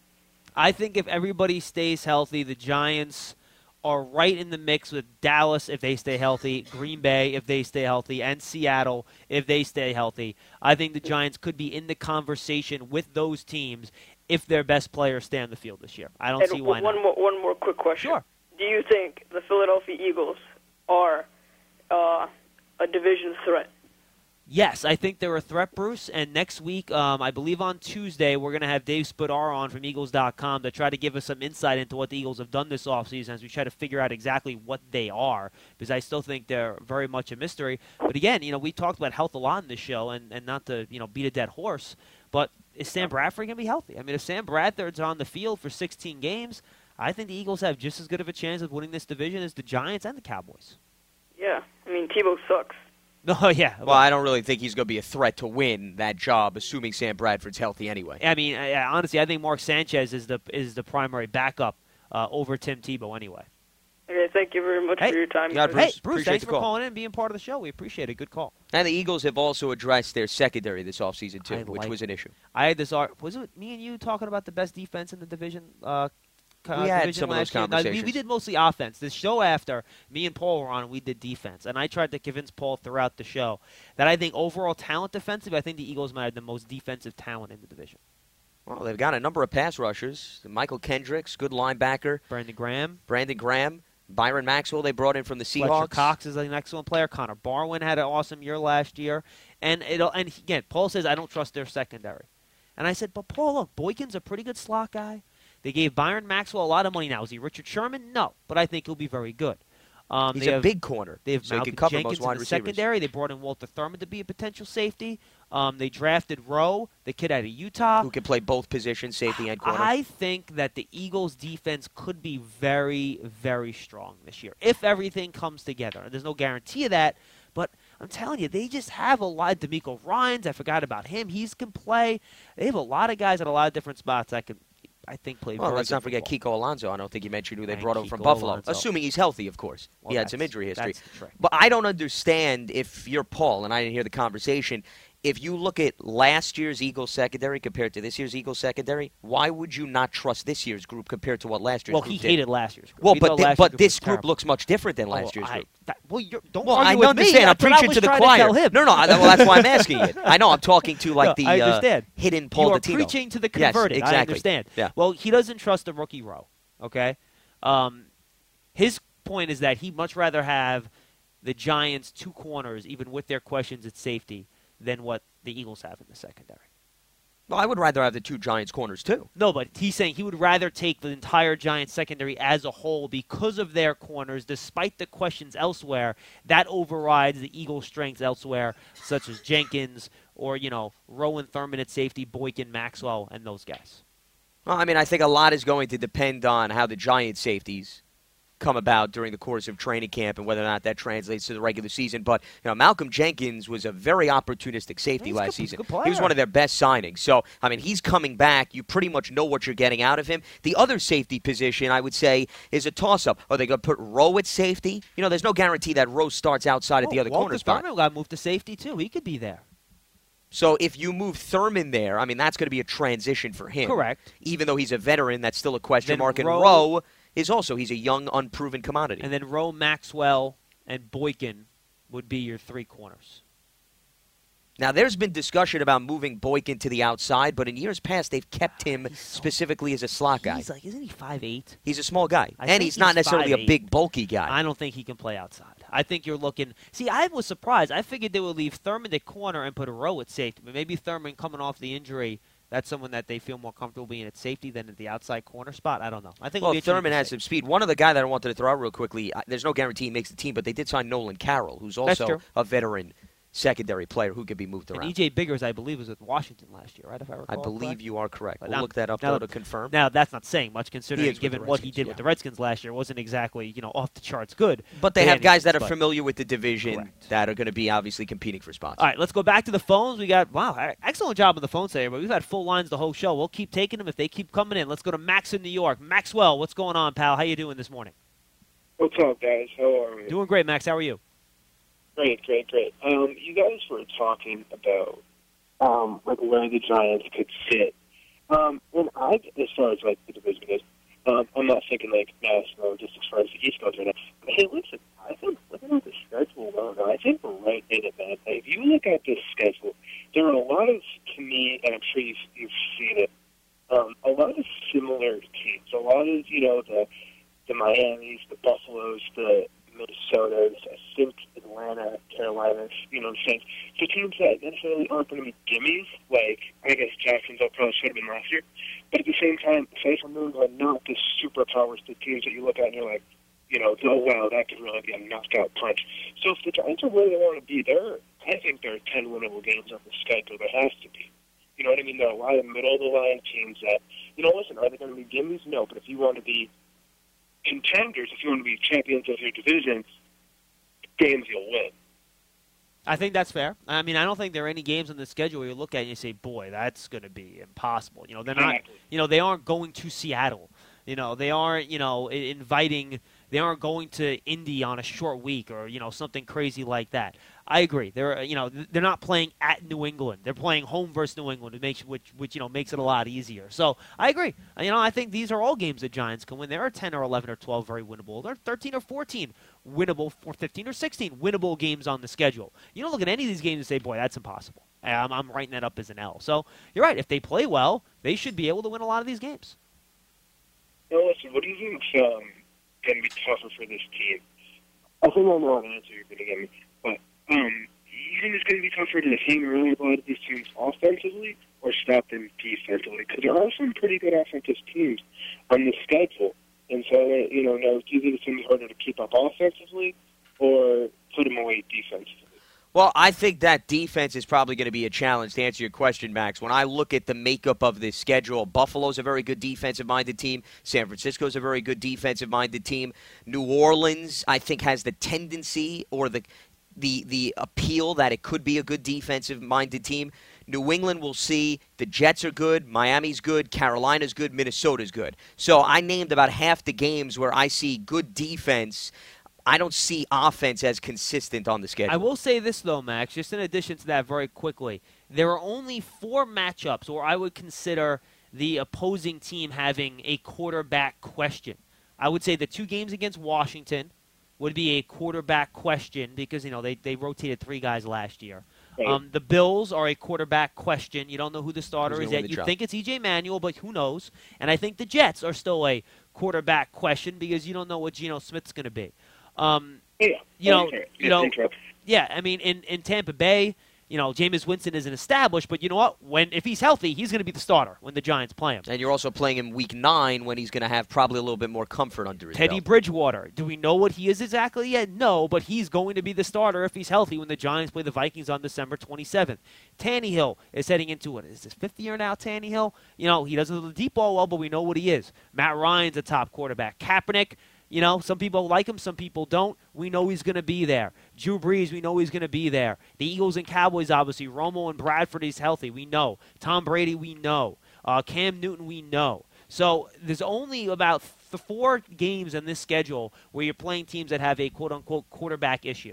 I think if everybody stays healthy, the Giants are right in the mix with Dallas if they stay healthy, Green Bay if they stay healthy, and Seattle if they stay healthy. I think the Giants could be in the conversation with those teams if their best players stay on the field this year. I don't and see why one not. more, one more quick question. Sure. Do you think the Philadelphia Eagles are uh, a division threat? Yes, I think they're a threat, Bruce. And next week, um, I believe on Tuesday, we're going to have Dave Spadar on from Eagles dot com to try to give us some insight into what the Eagles have done this offseason as we try to figure out exactly what they are, because I still think they're very much a mystery. But again, you know, we talked about health a lot in this show, and, and not to, you know, beat a dead horse, but is Sam Bradford going to be healthy? I mean, if Sam Bradford's on the field for sixteen games, I think the Eagles have just as good of a chance of winning this division as the Giants and the Cowboys. Yeah, I mean, Tebow sucks. No, yeah. Well, I don't really think he's going to be a threat to win that job, assuming Sam Bradford's healthy anyway. I mean, I, I, honestly, I think Mark Sanchez is the is the primary backup uh, over Tim Tebow anyway. Okay, thank you very much Hey, for your time. God, guys. Bruce, Hey, Bruce, appreciate thanks the for call. calling in and being part of the show. We appreciate it. Good call. And the Eagles have also addressed their secondary this offseason, too, I which like was an issue. I had this art. Was it me and you talking about the best defense in the division uh, uh, We had division some of last those year. No, we, we conversations. did mostly offense. The show after, me and Paul were on, we did defense. And I tried to convince Paul throughout the show that I think overall talent defensive, I think the Eagles might have the most defensive talent in the division. Well, they've got a number of pass rushers. Michael Kendricks, good linebacker. Brandon Graham. Brandon Graham. Byron Maxwell, they brought in from the Fletcher Seahawks. Cox is an excellent player. Connor Barwin had an awesome year last year. And it'll, and again, Paul says, I don't trust their secondary. And I said, but Paul, look, Boykin's a pretty good slot guy. They gave Byron Maxwell a lot of money now. Is he Richard Sherman? No, but I think he'll be very good. Um, He's they a have, big corner. They have so he Malcolm can cover Jenkins most wide in the receivers. secondary. They brought in Walter Thurman to be a potential safety. Um, they drafted Rowe, the kid out of Utah. Who can play both positions, safety and corner. I think that the Eagles' defense could be very, very strong this year if everything comes together. There's no guarantee of that, but I'm telling you, they just have a lot. D'Amico Ryans, I forgot about him. He can play. They have a lot of guys at a lot of different spots that can, I think, play Well, very let's good not forget football. Kiko Alonso. I don't think you mentioned who they And brought over from Kiko Buffalo. Alonso. Assuming he's healthy, of course. Well, he had some that's- injury history. that's the trick. But I don't understand if you're Paul, and I didn't hear the conversation, if you look at last year's Eagles secondary compared to this year's Eagles secondary, why would you not trust this year's group compared to what last year's Well, group he did? hated last year's group. Well, He but thought thi- last but year's this was group terrible. looks much different than Oh, last year's I- group. that- well, you're, don't Well, argue I with understand. me. I'm That's what I preaching was to the trying choir. tell him. No, no. I, well, that's why I'm asking it. I know. I'm talking to like No, the I understand. Uh, hidden Paul You are Dottino. preaching to the Yes, converted. exactly. I understand. Yeah. Well, he doesn't trust the rookie row. Okay. Um, his point is that he'd much rather have the Giants' two corners, even with their questions at safety, than what the Eagles have in the secondary. Well, I would rather have the two Giants corners too. No, but he's saying he would rather take the entire Giants secondary as a whole because of their corners, despite the questions elsewhere. That overrides the Eagles' strengths elsewhere, such as Jenkins or, you know, Rowan Thurman at safety, Boykin, Maxwell, and those guys. Well, I mean, I think a lot is going to depend on how the Giants safeties come about during the course of training camp and whether or not that translates to the regular season. But, you know, Malcolm Jenkins was a very opportunistic safety He's last good- season. he's a good He was player. one of their best signings. So, I mean, he's coming back. You pretty much know what you're getting out of him. The other safety position, I would say, is a toss-up. Are they going to put Rowe at safety? You know, there's no guarantee that Rowe starts outside at the Oh, other Walter corner spot. Thurman got moved to safety, too. He could be there. So if you move Thurman there, I mean, that's going to be a transition for him. Correct. Even though he's a veteran, that's still a question Then mark. And Rowe- Rowe is also, he's a young, unproven commodity. And then Rowe, Maxwell, and Boykin would be your three corners. Now, there's been discussion about moving Boykin to the outside, but in years past, they've kept him specifically as a slot guy. He's like, isn't he five eight? He's a small guy. I and think he's not he's necessarily a five eight. big, bulky guy. I don't think he can play outside. I think you're looking. See, I was surprised. I figured they would leave Thurman at corner and put a Rowe at safety. But maybe Thurman coming off the injury, that's someone that they feel more comfortable being at safety than at the outside corner spot. I don't know. I think Well, it'll be interesting Thurman to has see. some speed. One other guy that I wanted to throw out real quickly, uh, there's no guarantee he makes the team, but they did sign Nolan Carroll, who's That's also true. a veteran secondary player who could be moved And around. E J Biggers, I believe, was with Washington last year, right? If I recall. I believe correct? you are correct. But We'll now- look that up, now- though, to confirm. Now, that's not saying much, He considering is with given the what he Redskins, did yeah. with the Redskins last year. Wasn't exactly, you know, off the charts good. But they by have any guys that are means, but- familiar with the division Correct. that are going to be obviously competing for spots. All right, let's go back to the phones. We got, wow, excellent job on the phone today, but we've had full lines the whole show. We'll keep taking them if they keep coming in. Let's go to Max in New York. Maxwell, what's going on, pal? How you doing this morning? What's up, guys? How are we? Doing great, Max. How are you? Great, great, great. Um, you guys were talking about um, like where the Giants could sit, um, and I, as far as like the division goes, um, I'm not thinking like national, just as far as the East goes right now. But hey, listen, I think looking at the schedule, though, I think we're right in it, man. If you look at this schedule, there are a lot of, to me, and I'm sure you've, you've seen it, um, a lot of similar teams. A lot of, you know, the the Miamis, the Buffaloes, the Minnesotas, I think Atlanta, Carolina, you know what I'm saying? So teams that necessarily aren't going to be gimmies, like I guess Jacksonville probably should have been last year. But at the same time, Faith and Moons are not the superpowers, the teams that you look at and you're like, you know, oh wow, that could really be a knockout punch. So if the Giants are where they want to be, there, I think there are ten winnable games on the schedule. There has to be. You know what I mean? There are a lot of middle of the line teams that, you know, listen, are they going to be gimmies? No, but if you want to be contenders, if you want to be champions of your division, games you'll win. I think that's fair. I mean, I don't think there are any games on the schedule where you look at it and you say, boy, that's going to be impossible. You know, they're not, Exactly. you know, they aren't going to Seattle. You know, they aren't, you know, i- inviting, they aren't going to Indy on a short week or, you know, something crazy like that. I agree. They're, you know, they're not playing at New England. They're playing home versus New England, which makes, which, which, you know, makes it a lot easier. So I agree. You know, I think these are all games that Giants can win. There are ten or eleven or twelve very winnable. There are thirteen or fourteen winnable, or fifteen or sixteen winnable games on the schedule. You don't look at any of these games and say, boy, that's impossible. I'm, I'm writing that up as an L. So you're right. If they play well, they should be able to win a lot of these games. Now, listen, what do you think's um, going to be tougher for this team? I think I know an answer you're going to give me, but um, you think it's going to be tougher to hang around a lot of these teams offensively or stop them defensively? Because there are some pretty good offensive teams on the schedule, and so uh, you know, now do you think it's going to be harder to keep up offensively or put them away defensively? Well, I think that defense is probably going to be a challenge, to answer your question, Max. When I look at the makeup of this schedule, Buffalo's a very good defensive-minded team. San Francisco's a very good defensive-minded team. New Orleans, I think, has the tendency or the the the appeal that it could be a good defensive-minded team. New England, we'll see. The Jets are good. Miami's good. Carolina's good. Minnesota's good. So I named about half the games where I see good defense. I don't see offense as consistent on the schedule. I will say this, though, Max, just in addition to that very quickly. There are only four matchups where I would consider the opposing team having a quarterback question. I would say the two games against Washington would be a quarterback question because, you know, they, they rotated three guys last year. Right. Um, the Bills are a quarterback question. You don't know who the starter Who's is gonna yet. win the You job? think it's E J Manuel, but who knows? And I think the Jets are still a quarterback question because you don't know what Geno Smith's going to be. Um, Yeah, you know, okay. you Yeah, know, thanks, Rob. yeah. I mean, in, in Tampa Bay, you know, Jameis Winston isn't established, but you know what? When if he's healthy, he's going to be the starter when the Giants play him. And you're also playing him week nine when he's going to have probably a little bit more comfort under his Teddy belt. Bridgewater. Do we know what he is exactly yet? No, but he's going to be the starter if he's healthy when the Giants play the Vikings on December twenty-seventh. Tannehill is heading into it. Is his fifth year now, Tannehill? You know, he doesn't do the deep ball well, but we know what he is. Matt Ryan's a top quarterback. Kaepernick, you know, some people like him, some people don't. We know he's going to be there. Drew Brees, we know he's going to be there. The Eagles and Cowboys, obviously. Romo and Bradford, he's healthy. We know. Tom Brady, we know. Uh, Cam Newton, we know. So there's only about th- four games in this schedule where you're playing teams that have a quote-unquote quarterback issue.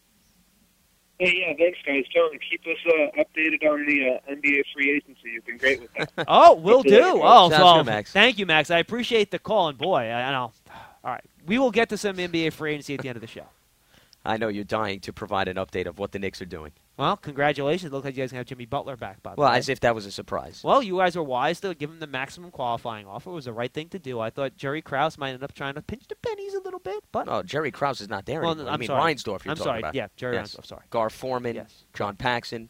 Hey, yeah, thanks, guys. John, keep us uh, updated on the uh, N B A free agency. You've been great with that. Oh, will do. Oh, Sounds well, good, Max. Thank you, Max. I appreciate the call, and boy, I, I know. All right, we will get to some N B A free agency at the end of the show. I know you're dying to provide an update of what the Knicks are doing. Well, congratulations. It looks like you guys can have Jimmy Butler back, by the Well, way. as if that was a surprise. Well, you guys were wise to give him the maximum qualifying offer. It was the right thing to do. I thought Jerry Krause might end up trying to pinch the pennies a little bit, but Oh, Jerry Krause is not there Well, anymore. I'm I mean, sorry. Reinsdorf you're I'm talking sorry. about. Yeah, Jerry yes. Reinsdorf, sorry. Gar Forman, Yes. John Paxson.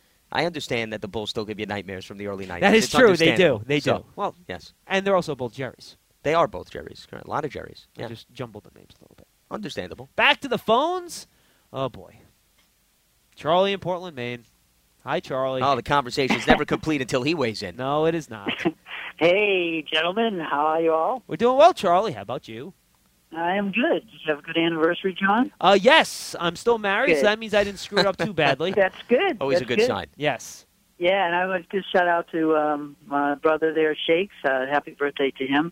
I understand that the Bulls still give you nightmares from the early nineties. that is It's true. They do. understandable. They do. So, Well, yes. and they're also both Jerrys. They are both Jerrys. A lot of Jerrys. I Yeah. just jumbled the names a little bit. Understandable. Back to the phones. Oh, boy. Charlie in Portland, Maine. Hi, Charlie. Oh, the conversation's never complete until he weighs in. No, it is not. Hey, gentlemen, how are you all? We're doing well, Charlie. How about you? I am good. Did you have a good anniversary, John? Uh, yes, I'm still married, Good. so that means I didn't screw it up too badly. That's good. Always That's a good, sign. Yes. Yeah, and I would just shout out to um, my brother there, Shakes. Uh, happy birthday to him.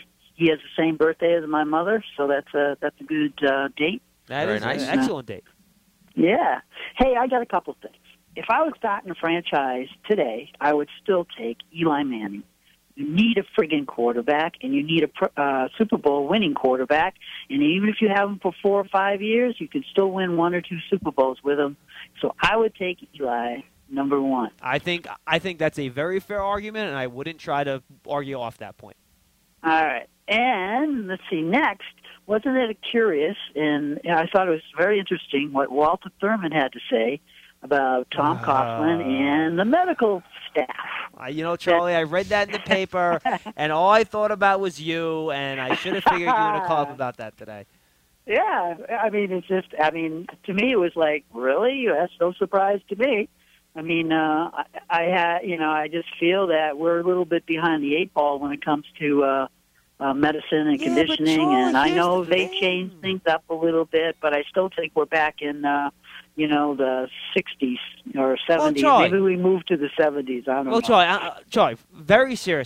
He has the same birthday as my mother, so that's a that's a good uh, date. That Very is nice. an excellent date. Yeah. Hey, I got a couple things. If I was starting a franchise today, I would still take Eli Manning. You need a friggin' quarterback, and you need a pr- uh, Super Bowl winning quarterback. And even if you have him for four or five years, you can still win one or two Super Bowls with him. So I would take Eli, number one. I think I think that's a very fair argument, and I wouldn't try to argue off that point. All right. And let's see, next, wasn't it curious, and you know, I thought it was very interesting what Walter Thurman had to say about Tom Uh. Coughlin and the medical staff. Uh, you know, Charlie, I read that in the paper, and all I thought about was you, and I should have figured you would have called about that today. Yeah, I mean, it's just, I mean, to me, it was like, really? That's no surprise to me. I mean, uh, I, I had, you know, I just feel that we're a little bit behind the eight ball when it comes to uh, uh, medicine and Yeah, but conditioning, Charlie, and I here's know the they thing. changed things up a little bit, but I still think we're back in, uh, you know, the sixties or seventies. Charlie- Maybe we moved to the seventies. I don't Well, know. Charlie, uh, uh, Charlie, very seriously,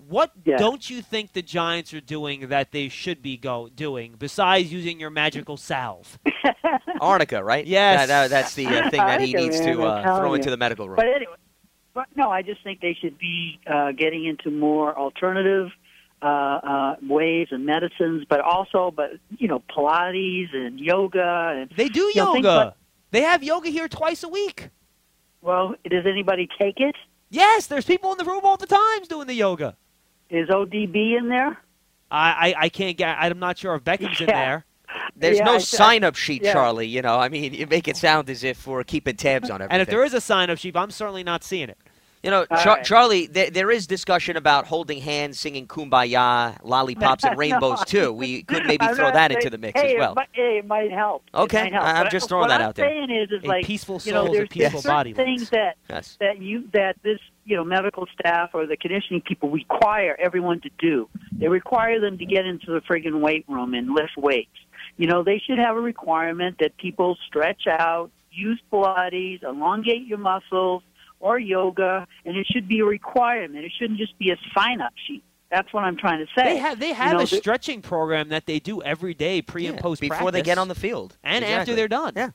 What Yeah. don't you think the Giants are doing that they should be go doing besides using your magical salve? Arnica, right? Yes. That, that, that's the uh, thing that he Arnica, needs man, to I'm uh, telling throw you. into the medical room. But anyway, but no, I just think they should be uh, getting into more alternative uh, uh, ways and medicines, but also, but you know, Pilates and yoga and They do you know, things yoga. like- They have yoga here twice a week. well, does anybody take it? Yes, there's people in the room all the time doing the yoga. Is O D B in there? I, I, I can't get. I'm not sure if Beckham's in Yeah. there. There's Yeah, no I- sign-up sheet, yeah. Charlie. You know, I mean, you make it sound as if we're keeping tabs on everything. And if there is a sign-up sheet, I'm certainly not seeing it. You know, All Char- right. Charlie, there, there is discussion about holding hands, singing Kumbaya, lollipops, and rainbows, No. too. We could maybe I'm throw not that saying- into the mix hey, as well. It might, hey, it might help. It Okay, might help. I'm But just throwing what that I'm out there. saying is, is A like, peaceful you know, soul is a there's, peaceful there's certain body. things that Yes. that you that this you know medical staff or the conditioning people require everyone to do. They require them to get into the friggin' weight room and lift weights. You know, they should have a requirement that people stretch out, use Pilates, elongate your muscles, or yoga, and it should be a requirement. It shouldn't just be a sign-up sheet. That's what I'm trying to say. They have they have You know, a the- stretching program that they do every day, pre and Yeah, post before practice, they get on the field. and Exactly. after they're done. Yeah.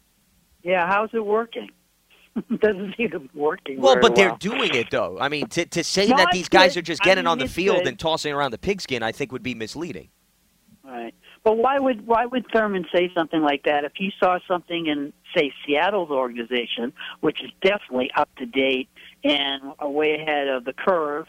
Yeah, how's it working? It doesn't seem to be working. Well, very but they're well. doing it, though. I mean, to, to say No, that it's these guys good. are just I getting mean, on the it's field good. and tossing around the pigskin, I think would be misleading. Right. But why would why would Thurman say something like that if he saw something in, say, Seattle's organization, which is definitely up to date and a way ahead of the curve,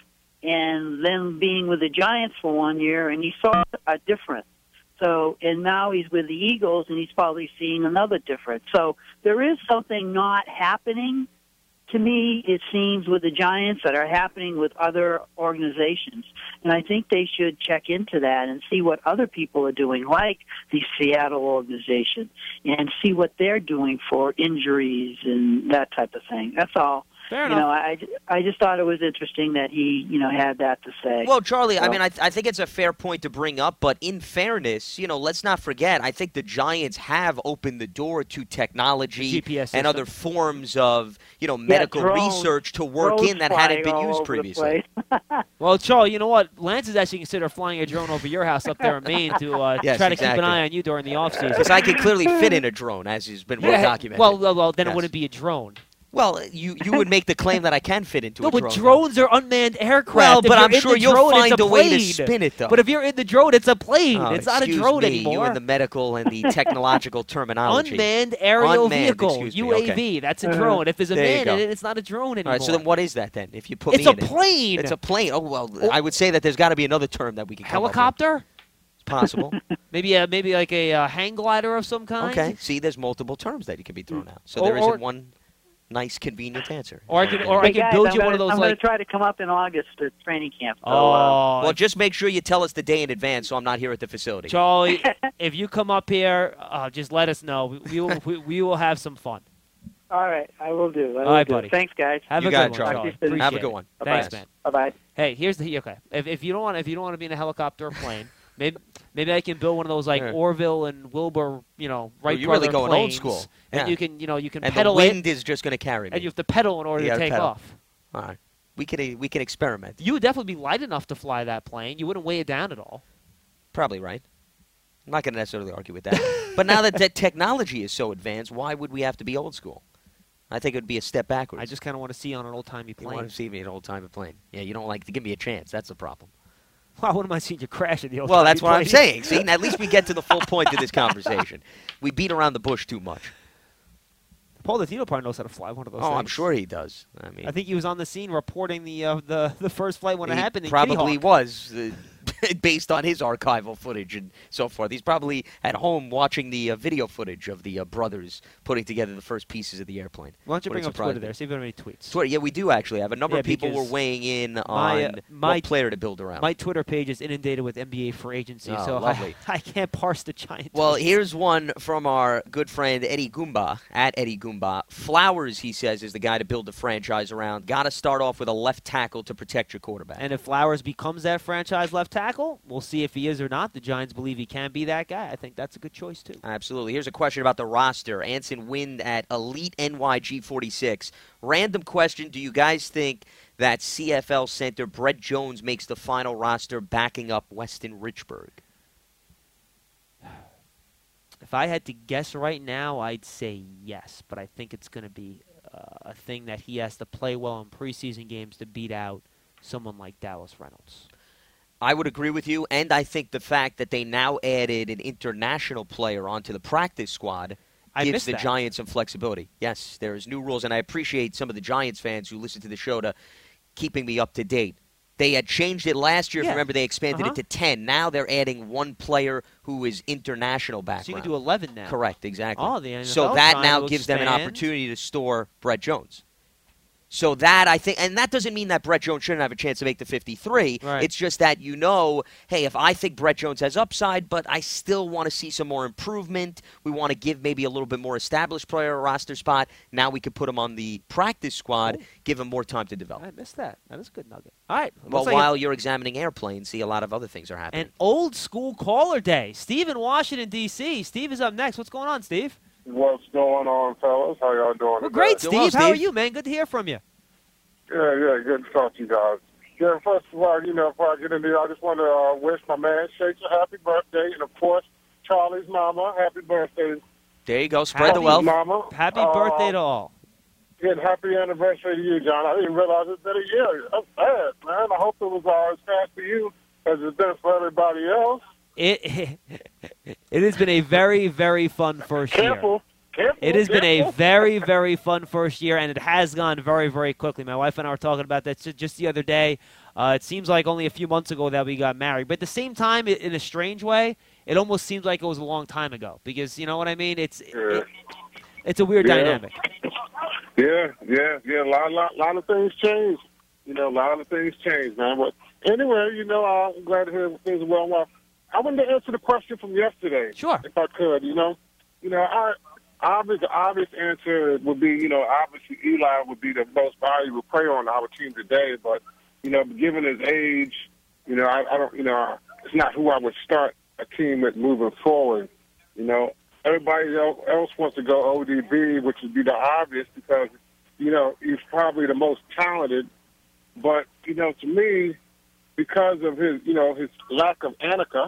and then being with the Giants for one year, and he saw a difference. So, and now he's with the Eagles, and he's probably seeing another difference. So there is something not happening. To me, it seems with the Giants that are happening with other organizations. And I think they should check into that and see what other people are doing, like the Seattle organization, and see what they're doing for injuries and that type of thing. That's all. Fair you enough. know, I, I just thought it was interesting that he, you know, had that to say. Well, Charlie, I So- mean, I, I think it's a fair point to bring up, but in fairness, you know, let's not forget, I think the Giants have opened the door to technology G P S and system. other forms of, you know, medical drones- research to work drones in that hadn't been flying all used over the previously. place. Well, Charlie, you know what? Lance is actually considered flying a drone over your house up there in Maine to uh, Yes, try to keep exactly. an eye on you during the off season. Because I can clearly fit in a drone, as has been well Yeah, documented. Well, well, well, then Yes. it wouldn't be a drone. Well, you, you would make the claim that I can fit into No, a but drone. drones are unmanned aircraft. Well, If but you're I'm in sure the you'll drone, find it's a a way to plane. spin it, though. But if you're in the drone, it's a plane. Oh, it's not a excuse drone me, anymore. You and the medical and the technological terminology. Unmanned aerial Unmanned, vehicle, excuse me, U A V. okay. That's a Uh-huh. drone. If there's a There you man go. in it, it's not a drone anymore. All right, so then what is that then? If you put It's me a in it? plane. It's a plane. Oh well, I would say that there's got to be another term that we can come up with. helicopter. It's possible. Maybe a, maybe like a uh, hang glider of some kind. Okay. See, there's multiple terms that you can be thrown out. So Or- there or- isn't one nice, convenient answer. Or I can, or I Hey, can guys, build I'm you one gonna, of those I'm like. going to try to come up in August to training camp. So, uh, Oh, Well, just make sure you tell us the day in advance, so I'm not here at the facility. Charlie, if you come up here, uh, just let us know. We, we will we, we will have some fun. all right, I will do. I will All right, do. buddy. Thanks, guys. Have You a got good it, one, Charlie. Charlie. Have a Appreciate good it. one. Thanks, Bye-bye. man. Bye bye. Hey, here's the okay. If if you don't want if you don't want to be in a helicopter or plane, maybe maybe I can build one of those like Yeah. Orville and Wilbur, you know, Wright you're really brother going old planes, school. And Yeah. you can you know you can And the pedal wind it, is just going to carry me. and you have to pedal in order You to gotta take pedal. off. All right. We can we can experiment. You would definitely be light enough to fly that plane. You wouldn't weigh it down at all. Probably right. I'm not going to necessarily argue with that. But now that the technology is so advanced, why would we have to be old school? I think it would be a step backwards. I just kind of want to see on an old timey You plane. want to see me in an old-timey plane. Yeah, you don't like to give me a chance. That's the problem. Why wouldn't I see you crash in the old Well, that's timey what I'm plane? saying. See, at least we get to the full point of this conversation. We beat around the bush too much. Paul Dottino probably knows how to fly one of those Oh, things. I'm sure he does. I mean, I think he was on the scene reporting the uh, the the first flight when it he happened. In probably Kitty Hawk. was, uh, based on his archival footage and so forth. He's probably at home watching the uh, video footage of the uh, brothers putting together the first pieces of the airplane. Why don't you bring Wouldn't up surprise Twitter me. there? See if there are any tweets. Twitter, yeah, we do actually have a number Yeah, of people were because weighing in on my, uh, my- what player to build around. My Twitter page is inundated with N B A free agency, Oh, so lovely. I, I can't parse the Giants. Well, tweets. here's one from our good friend Eddie Goomba, at Eddie Goomba. Flowers, he says, is the guy to build the franchise around. Got to start off with a left tackle to protect your quarterback. And if Flowers becomes that franchise left tackle, we'll see if he is or not. The Giants believe he can be that guy. I think that's a good choice, too. Absolutely. Here's a question about the roster. Anson Wind at Elite N Y G forty-six. Random question. Do you guys think that C F L center Brett Jones makes the final roster backing up Weston Richburg? If I had to guess right now, I'd say yes, but I think it's going to be uh, a thing that he has to play well in preseason games to beat out someone like Dallas Reynolds. I would agree with you, and I think the fact that they now added an international player onto the practice squad I gives missed the that. Giants some flexibility. Yes, there's new rules, and I appreciate some of the Giants fans who listen to the show to keeping me up to date. They had changed it last year. Yeah. If you remember, they expanded Uh-huh. it to ten. Now they're adding one player who is international background. So you can do eleven now. Correct, exactly. Oh, the N F L so that trying now to gives them an expand. opportunity to store Brett Jones. So that, I think, and that doesn't mean that Brett Jones shouldn't have a chance to make the fifty-three. Right. It's just that you know, hey, if I think Brett Jones has upside, but I still want to see some more improvement, we want to give maybe a little bit more established player a roster spot, now we could put him on the practice squad, Ooh. give him more time to develop. I missed that. That is a good nugget. All right. Well, looks like while it- you're examining airplanes, see a lot of other things are happening. An old school caller day. Steve in Washington, D C Steve is up next. What's going on, Steve? What's going on, fellas? How y'all doing? Well, today? great, Steve. How are you, man? Good to hear from you. Yeah, yeah, good to talk to you guys. Yeah, first of all, you know, before I get into it, I just want to uh, wish my man Shakes a happy birthday, and of course, Charlie's mama, happy birthday. There you go. Spread Happy- the wealth. Mama. Happy Uh, birthday to all. And happy anniversary to you, John. I didn't realize it's been a year. That's bad, man. I hope it was uh, as fast for you as it's been for everybody else. It it has been a very, very fun first year. Careful. Careful. It has been a careful. very, very fun first year, and it has gone very, very quickly. My wife and I were talking about that ju- just the other day. Uh, it seems like only a few months ago that we got married. But at the same time, i- in a strange way, it almost seems like it was a long time ago. Because, you know what I mean? It's Yeah. it, it's a weird Yeah. dynamic. Yeah, yeah, yeah. A lot, lot, lot of things change. You know, a lot of things change, man. But anyway, you know, I'm glad to hear things are well. Well, I wanted to answer the question from yesterday. Sure. If I could, you know, you know, I obvious, the obvious answer would be, you know, obviously Eli would be the most valuable player on our team today. But you know, given his age, you know, I, I don't, you know, it's not who I would start a team with moving forward. You know, everybody else wants to go O D B, which would be the obvious because, you know, he's probably the most talented. But, you know, to me, because of his, you know, his lack of Anika,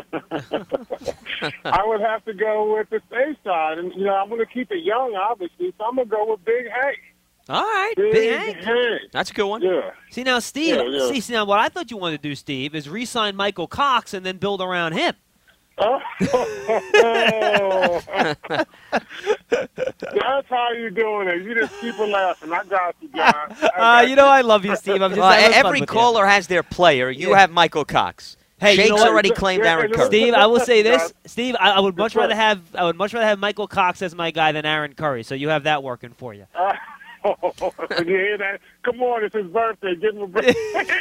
I would have to go with the safe side. And, you know, I'm going to keep it young, obviously, so I'm going to go with Big Hank. All right, Big, Big Hank. Hank. That's a good one. Yeah. See, now, Steve, Yeah, yeah. See, see, now what I thought you wanted to do, Steve, is re-sign Michael Cox and then build around him. Oh. That's how you doing it. You just keep it laughing. I got you, John. I Uh, got you know I love you, Steve. I'm just Well, having fun every with you. caller has their player. You Yeah. have Michael Cox. Hey, you Shake's know what? already claimed Yeah, Aaron yeah, Curry. Steve, I will say this, Steve. I, I would much That's right. rather have I would much rather have Michael Cox as my guy than Aaron Curry. So you have that working for you. you hear that? Come on, it's his birthday. Give him a break.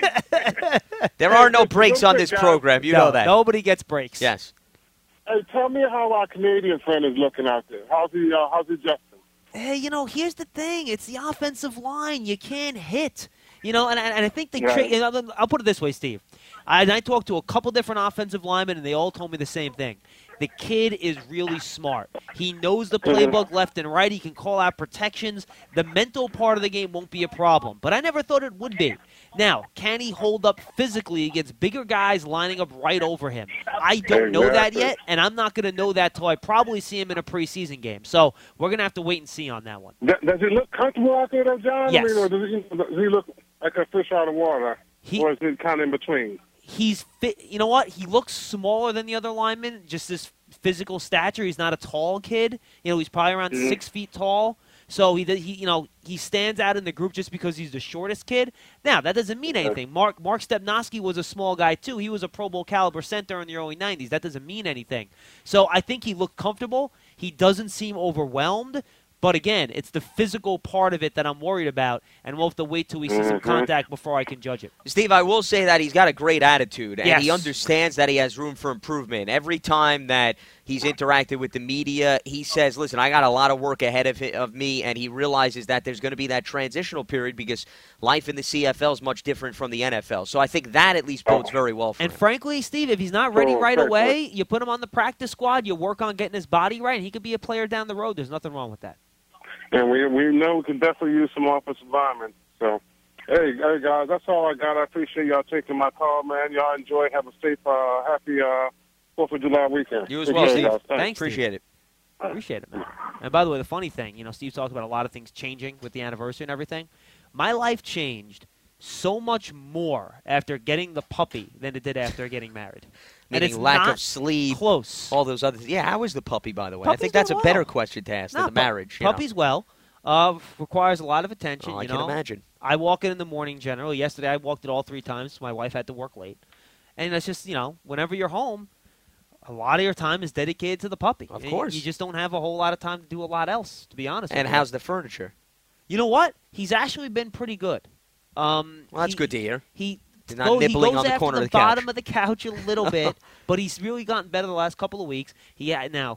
There are no breaks on this Good job. program. You No, know that. Nobody gets breaks. Yes. Hey, tell me how our Canadian friend is looking out there. How's he? Uh, how's he adjusting? Hey, you know, here's the thing. It's the offensive line. You can't hit. You know, and, and and I think the Right. trick. You know, I'll put it this way, Steve. I, I talked to a couple different offensive linemen, and they all told me the same thing. The kid is really smart. He knows the playbook left and right. He can call out protections. The mental part of the game won't be a problem, but I never thought it would be. Now, can he hold up physically against bigger guys lining up right over him? I don't know that Exactly. yet, and I'm not going to know that till I probably see him in a preseason game. So we're going to have to wait and see on that one. Th- Does he look comfortable out there, though, John? Yes. I mean, or does he, does he look like a fish out of water? He- or is it kind of in between? He's fit. You know what? He looks smaller than the other linemen. Just this physical stature. He's not a tall kid. You know, he's probably around Mhm. six feet tall. So he, he, you know, he stands out in the group just because he's the shortest kid. Now that doesn't mean anything. Mark Mark Stepnoski was a small guy too. He was a Pro Bowl caliber center in the early nineties. That doesn't mean anything. So I think he looked comfortable. He doesn't seem overwhelmed. But again, it's the physical part of it that I'm worried about, and we'll have to wait till we see some Mhm. contact before I can judge it. Steve, I will say that he's got a great attitude, and Yes. he understands that he has room for improvement. Every time that he's interacted with the media, he says, listen, I got a lot of work ahead of, of me, and he realizes that there's going to be that transitional period because life in the C F L is much different from the N F L. So I think that at least bodes very well for And him. frankly, Steve, if he's not ready Oh, right fair, away, you put him on the practice squad, you work on getting his body right, and he could be a player down the road. There's nothing wrong with that. And we we know we can definitely use some offensive linemen. So Hey, hey, guys, that's all I got. I appreciate y'all taking my call, man. Y'all enjoy. Have a safe, uh, happy uh, fourth of July weekend. You as Take well, care, Steve. guys. Thanks. Thanks, Appreciate it. Appreciate it, man. And by the way, the funny thing, you know, Steve talked about a lot of things changing with the anniversary and everything. My life changed so much more after getting the puppy than it did after getting married. And Meaning it's lack not of sleep, close. all those other things. Yeah, how is the puppy, by the way? I Puppy's think that's a doing better well. question to ask No, than the pu- marriage. you know. Puppy's well. Uh, requires a lot of attention. Oh, I you can know? imagine. I walk it in the morning generally. Yesterday I walked it all three times. My wife had to work late. And it's just, you know, whenever you're home, a lot of your time is dedicated to the puppy. Of And course. You just don't have a whole lot of time to do a lot else, to be honest And with you. how's the furniture? You know what? He's actually been pretty good. Um, Well, that's he- good to hear. He He's not go- nibbling he goes on the after corner the of the couch. bottom of the couch a little bit, but he's really gotten better the last couple of weeks. He had, now,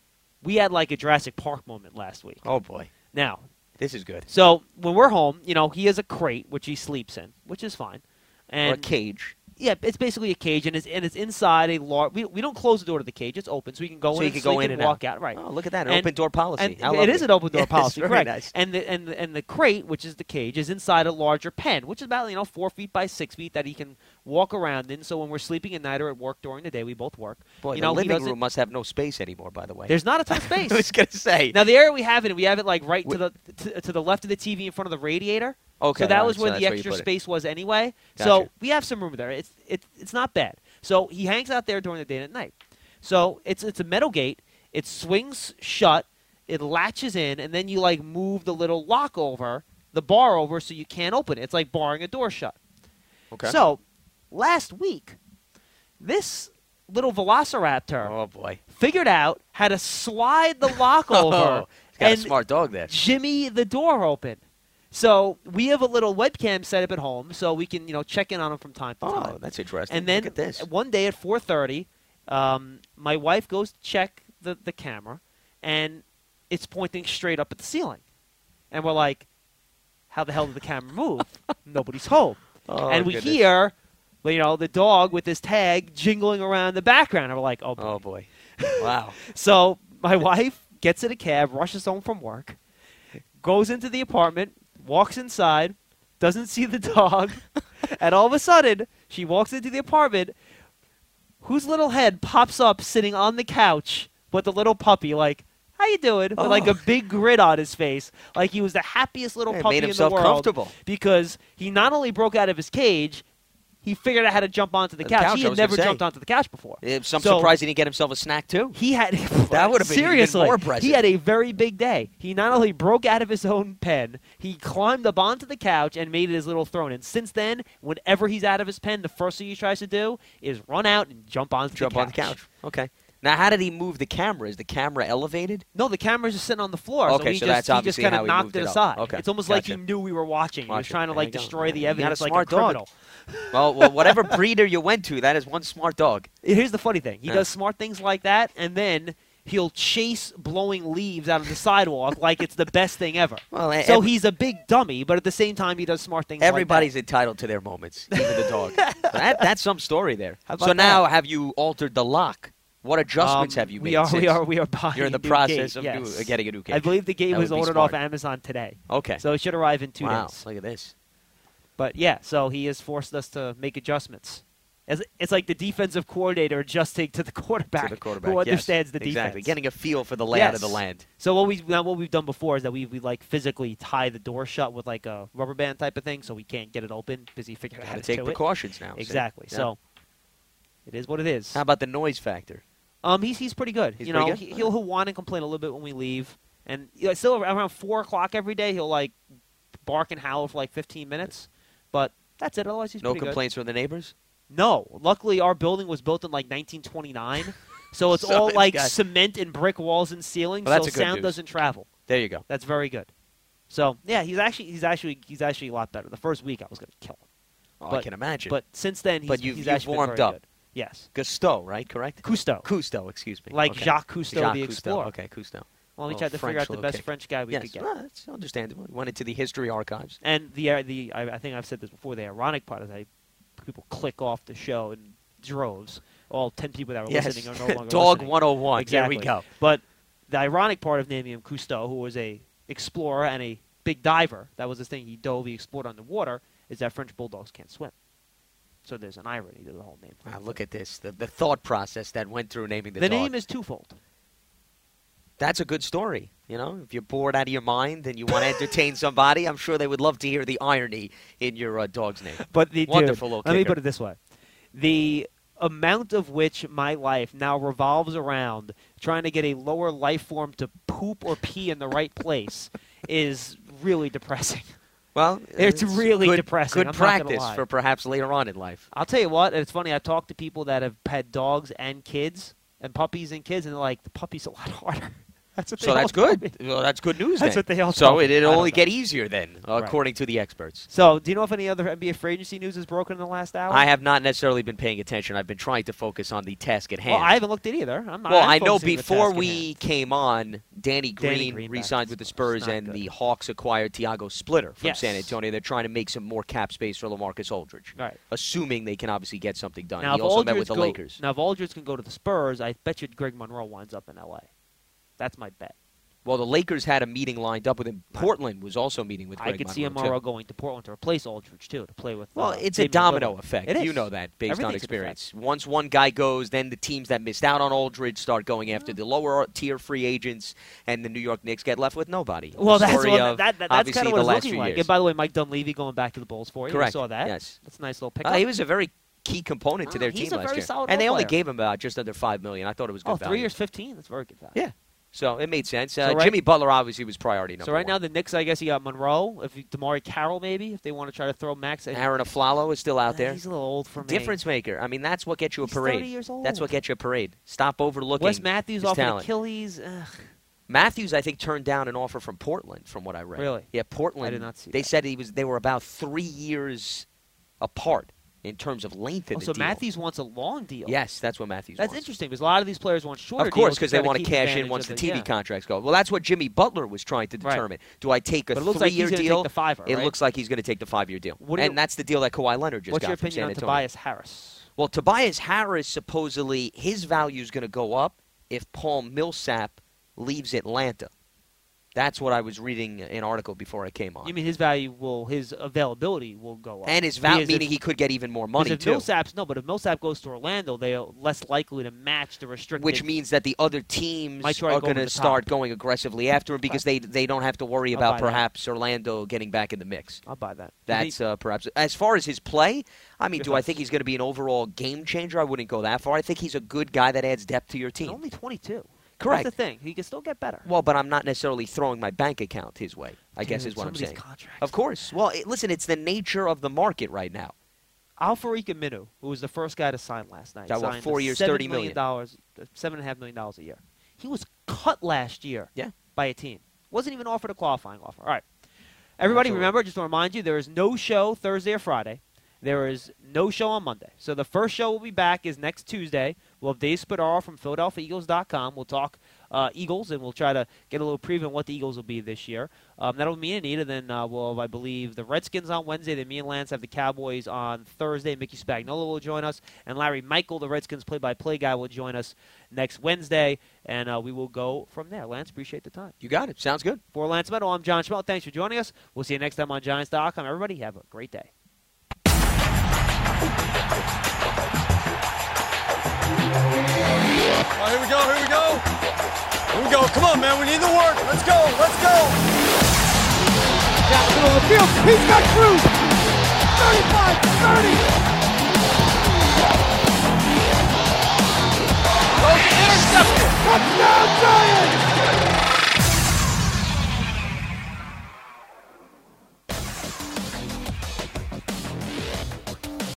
we had like a Jurassic Park moment last week. Oh, boy. Now, This is good. so when we're home, you know, he has a crate which he sleeps in, which is fine. And Or a cage. Yeah, it's basically a cage, and it's and it's inside a large. We, we don't close the door to the cage; it's open, so you can go So in. you and can sleep go in and walk out. out. Right. Oh, look at that, an And- open door policy. and How it lovely. is an open door Yes, policy, very correct? nice. And the and the, and the crate, which is the cage, is inside a larger pen, which is about you know four feet by six feet that he can walk around in. So when we're sleeping at night or at work during the day, we both work. Boy, you the know, he living doesn't- room must have no space anymore, by the way. There's not a ton of space. I was going to say. Now the area we have it, we have it like right to the to, to the left of the T V in front of the radiator. Okay, So that all was right, so where that's the where you extra put it. space was anyway. Gotcha. So we have some room there. It's it's it's not bad. So he hangs out there during the day and at night. So it's it's a metal gate. It swings shut. It latches in, and then you like move the little lock over, the bar over, so you can't open it. It's like barring a door shut. Okay. So last week, this little Velociraptor Oh, boy. figured out how to slide the lock over Oh, he's got a and smart dog there. jimmy the door open. So we have a little webcam set up at home, so we can you know check in on him from time to Oh, time. that's interesting. And then Look at this. one day at four thirty, um, my wife goes to check the, the camera, and it's pointing straight up at the ceiling. And we're like, how the hell did the camera move? Nobody's home. Oh, and we goodness. hear, you know, the dog with his tag jingling around in the background. And we're like, oh, boy. Oh, boy. Wow. So my wife gets in a cab, rushes home from work, goes into the apartment, walks inside, doesn't see the dog, and all of a sudden, she walks into the apartment, whose little head pops up sitting on the couch with the little puppy, like, how you doing? With like Oh. a big grin on his face, like he was the happiest little Hey, puppy made in himself the world. comfortable. Because he not only broke out of his cage, he figured out how to jump onto the, The couch. couch, He I had was gonna never say. jumped onto the couch before. Yeah, I'm So- surprised he didn't get himself a snack, too. He had That would have been even seriously more impressive. He had a very big day. He not only broke out of his own pen, he climbed up onto the couch and made it his little throne. And since then, whenever he's out of his pen, the first thing he tries to do is run out and jump onto Jump the couch. on the couch. Okay. Now, how did he move the camera? Is the camera elevated? No, the camera's just sitting on the floor. so Okay, he so just, that's he just obviously kind how of he knocked moved it it up. aside. Okay, It's almost like gotcha. he knew we were watching. He was Watching. trying to There like you go. destroy the You got a evidence like a smart dog. criminal. Well, well, whatever breeder you went to, that is one smart dog. Here's the funny thing. He Yeah. does smart things like that, and then he'll chase blowing leaves out of the sidewalk like it's the best thing ever. Well, e- so every- he's a big dummy, but at the same time, he does smart things Everybody's like entitled to their moments, even the dog. So that, that's some story there. How about So now, that? have you altered the lock? What adjustments Um, have you made? we are, since? we are, we are buying You're in the a new process gate, of yes. new, uh, getting a new cage. I believe the gate That was would be ordered off smart. Amazon today. Okay. So it should arrive in two Wow, days. look at this. But yeah, so he has forced us to make adjustments. As it's like the defensive coordinator adjusting to the quarterback, To the quarterback, who yes. understands the Exactly. defense. Getting a feel for the layout of the Yes. land. So what we now what we've done before is that we we like physically tie the door shut with like a rubber band type of thing, so we can't get it open because he figured out how Gotta to take do precautions now. see? Exactly. Yeah. So it is what it is. How about the noise factor? Um, he's he's pretty good. He's you pretty know, good? he, he'll he'll whine and complain a little bit when we leave, and you know, still around four o'clock every day he'll like bark and howl for like fifteen minutes, but that's it. Otherwise, he's No pretty good. complaints from the neighbors? No, luckily our building was built in like nineteen twenty-nine, so it's So all it's like got- cement and brick walls and ceilings, Well, that's so a good sound news. doesn't travel. There you go. That's very good. So yeah, he's actually he's actually he's actually a lot better. The first week I was going to kill him. Oh, I but, can imagine. But since then, he's, But you've- he's you've actually been warmed very up. good. Yes. Cousteau, right? Correct? Cousteau. Cousteau, excuse me. Like Okay. Jacques Cousteau, Jacques the Cousteau. explorer. Okay, Cousteau. Well, we Oh, tried to figure French out the little best kick. French guy we yes. could get. Well, that's understandable. Went into the history archives. And the uh, the I, I think I've said this before. The ironic part is that people click off the show in droves. All ten people that were Yes. listening are no longer Dog listening. one oh one. Exactly. Here we go. But the ironic part of naming him Cousteau, who was a explorer and a big diver, that was his thing. He dove, he explored underwater, is that French bulldogs can't swim. So there's an irony to the whole name. Wow, look at this. The, the thought process that went through naming the, The dog. name is twofold. That's a good story. You know, if you're bored out of your mind and you want to entertain somebody, I'm sure they would love to hear the irony in your uh, dog's name. But the Wonderful dude, little let me kicker. put it this way. The amount of which my life now revolves around trying to get a lower life form to poop or pee in the right place is really depressing. Well, it's, it's really good, depressing. Good I'm not gonna practice lie. for perhaps later on in life. I'll tell you what, it's funny, I talk to people that have had dogs and kids, and puppies and kids, and they're like, the puppy's a lot harder. That's what they So all that's tell good. me. Well, that's good news That's then. what they all So tell me. it, it'll I don't only know. get easier then, Right. according to the experts. So, do you know if any other N B A free agency news is broken in the last hour? I have not necessarily been paying attention. I've been trying to focus on the task at hand. Well, I haven't looked at either. I'm not, Well, I'm I know focusing on the before task at we hand. came on, Danny Green, Danny Green back re-signed to with the Spurs. Spurs, Not and good. the Hawks acquired Thiago Splitter from Yes. San Antonio. They're trying to make some more cap space for LaMarcus Aldridge, Right. assuming they can obviously get something done. Now, he if also met Aldridge with the go- Lakers. Now, if Aldridge can go to the Spurs, I bet you Greg Monroe winds up in L A. That's my bet. Well, the Lakers had a meeting lined up with him. Portland was also meeting with Greg I could see Monroe, Monroe too. going to Portland to replace Aldridge, too, to play with. Well, uh, it's a Damian domino Lillard. effect. It You is. know that based on Everything's an experience. Once one guy goes, then the teams that missed out on Aldridge start going after the lower tier free agents, and the New York Knicks get left with nobody. Well, The that's, story what, of, that, that, that's obviously, kind of what the it's last looking few like. years. And by the way, Mike Dunleavy going back to the Bulls for you. Correct. I saw that. Yes. That's a nice little pickup. Uh, he was a very key component to Oh, their he's team a last very year, solid and they role only player. gave him uh, just under five million. I thought it was good Oh, value. three years, fifteen. That's very good value. Yeah. So it made sense. Uh, So right- Jimmy Butler obviously was priority number So right one. now the Knicks, I guess you got Monroe, if you, Damari Carroll maybe, if they want to try to throw Max. Aaron Aflalo is still out there. He's a little old for me. Difference maker. I mean, that's what gets you a He's parade. thirty years old. That's what gets you a parade. Stop overlooking Wes Matthews his off an talent. Achilles. Ugh. Matthews, I think, turned down an offer from Portland, from what I read. Really? Yeah, Portland. I did not see They that. said he was. They were about three years apart in terms of length of Oh, the so deal. Matthews wants a long deal. Yes, that's what Matthews That's wants. interesting because a lot of these players want shorter Of course, deals because they try want to keep cash in advantage once of the the- T V yeah. contracts go. Well, that's what Jimmy Butler was trying to Right. determine. Do I take a But it looks like he's three-year gonna take deal? the fiver, It right? looks like he's going to take the five-year deal. What do and you- that's the deal that Kawhi Leonard just What's got your from opinion San on Antonio. Tobias Harris? Well, Tobias Harris, supposedly, his value is going to go up if Paul Millsap leaves Atlanta. That's what I was reading an article before I came on. You mean his value will, his availability will go up, And his value, Because meaning if- he could get even more because money, if too. Millsap's no, but if Millsap goes to Orlando, they are less likely to match the restricted. Which means that the other teams Might try to are go going over to the start top. going aggressively after him because they they don't have to worry I'll about buy that. perhaps Orlando getting back in the mix. I'll buy that. That's uh, perhaps as far as his play. I mean, Your do I thoughts? think he's going to be an overall game changer? I wouldn't go that far. I think he's a good guy that adds depth to your team. He's only twenty-two. Correct. That's the thing. He can still get better. Well, but I'm not necessarily throwing my bank account his way, I guess Dude, is what some I'm of these saying. contracts. Of course. Well, it, listen, it's the nature of the market right now. Al-Farouq Aminu, who was the first guy to sign last night, Got, what, signed four a years, seven thirty million million dollars, seven and a half million dollars a year. He was cut last year Yeah. by a team. Wasn't even offered a qualifying offer. All right. Everybody, Absolutely. remember, just to remind you, there is no show Thursday or Friday. There is no show on Monday. So the first show we'll be back is next Tuesday. We'll have Dave Spadaro from Philadelphia Eagles dot com. We'll talk uh, Eagles, and we'll try to get a little preview on what the Eagles will be this year. Um, that'll be me and Anita. Then uh, we'll have, I believe, the Redskins on Wednesday. Then me and Lance have the Cowboys on Thursday. Mickey Spagnola will join us. And Larry Michael, the Redskins play-by-play guy, will join us next Wednesday. And uh, we will go from there. Lance, appreciate the time. You got it. Sounds good. For Lance Meadow, I'm John Schmelt. Thanks for joining us. We'll see you next time on Giants dot com. Everybody, have a great day. Oh, here we go, here we go. Here we go. Come on, man. We need the work. Let's go, let's go. Down the middle of the field. He's got Cruz. thirty-five, thirty. Throws it, intercepted.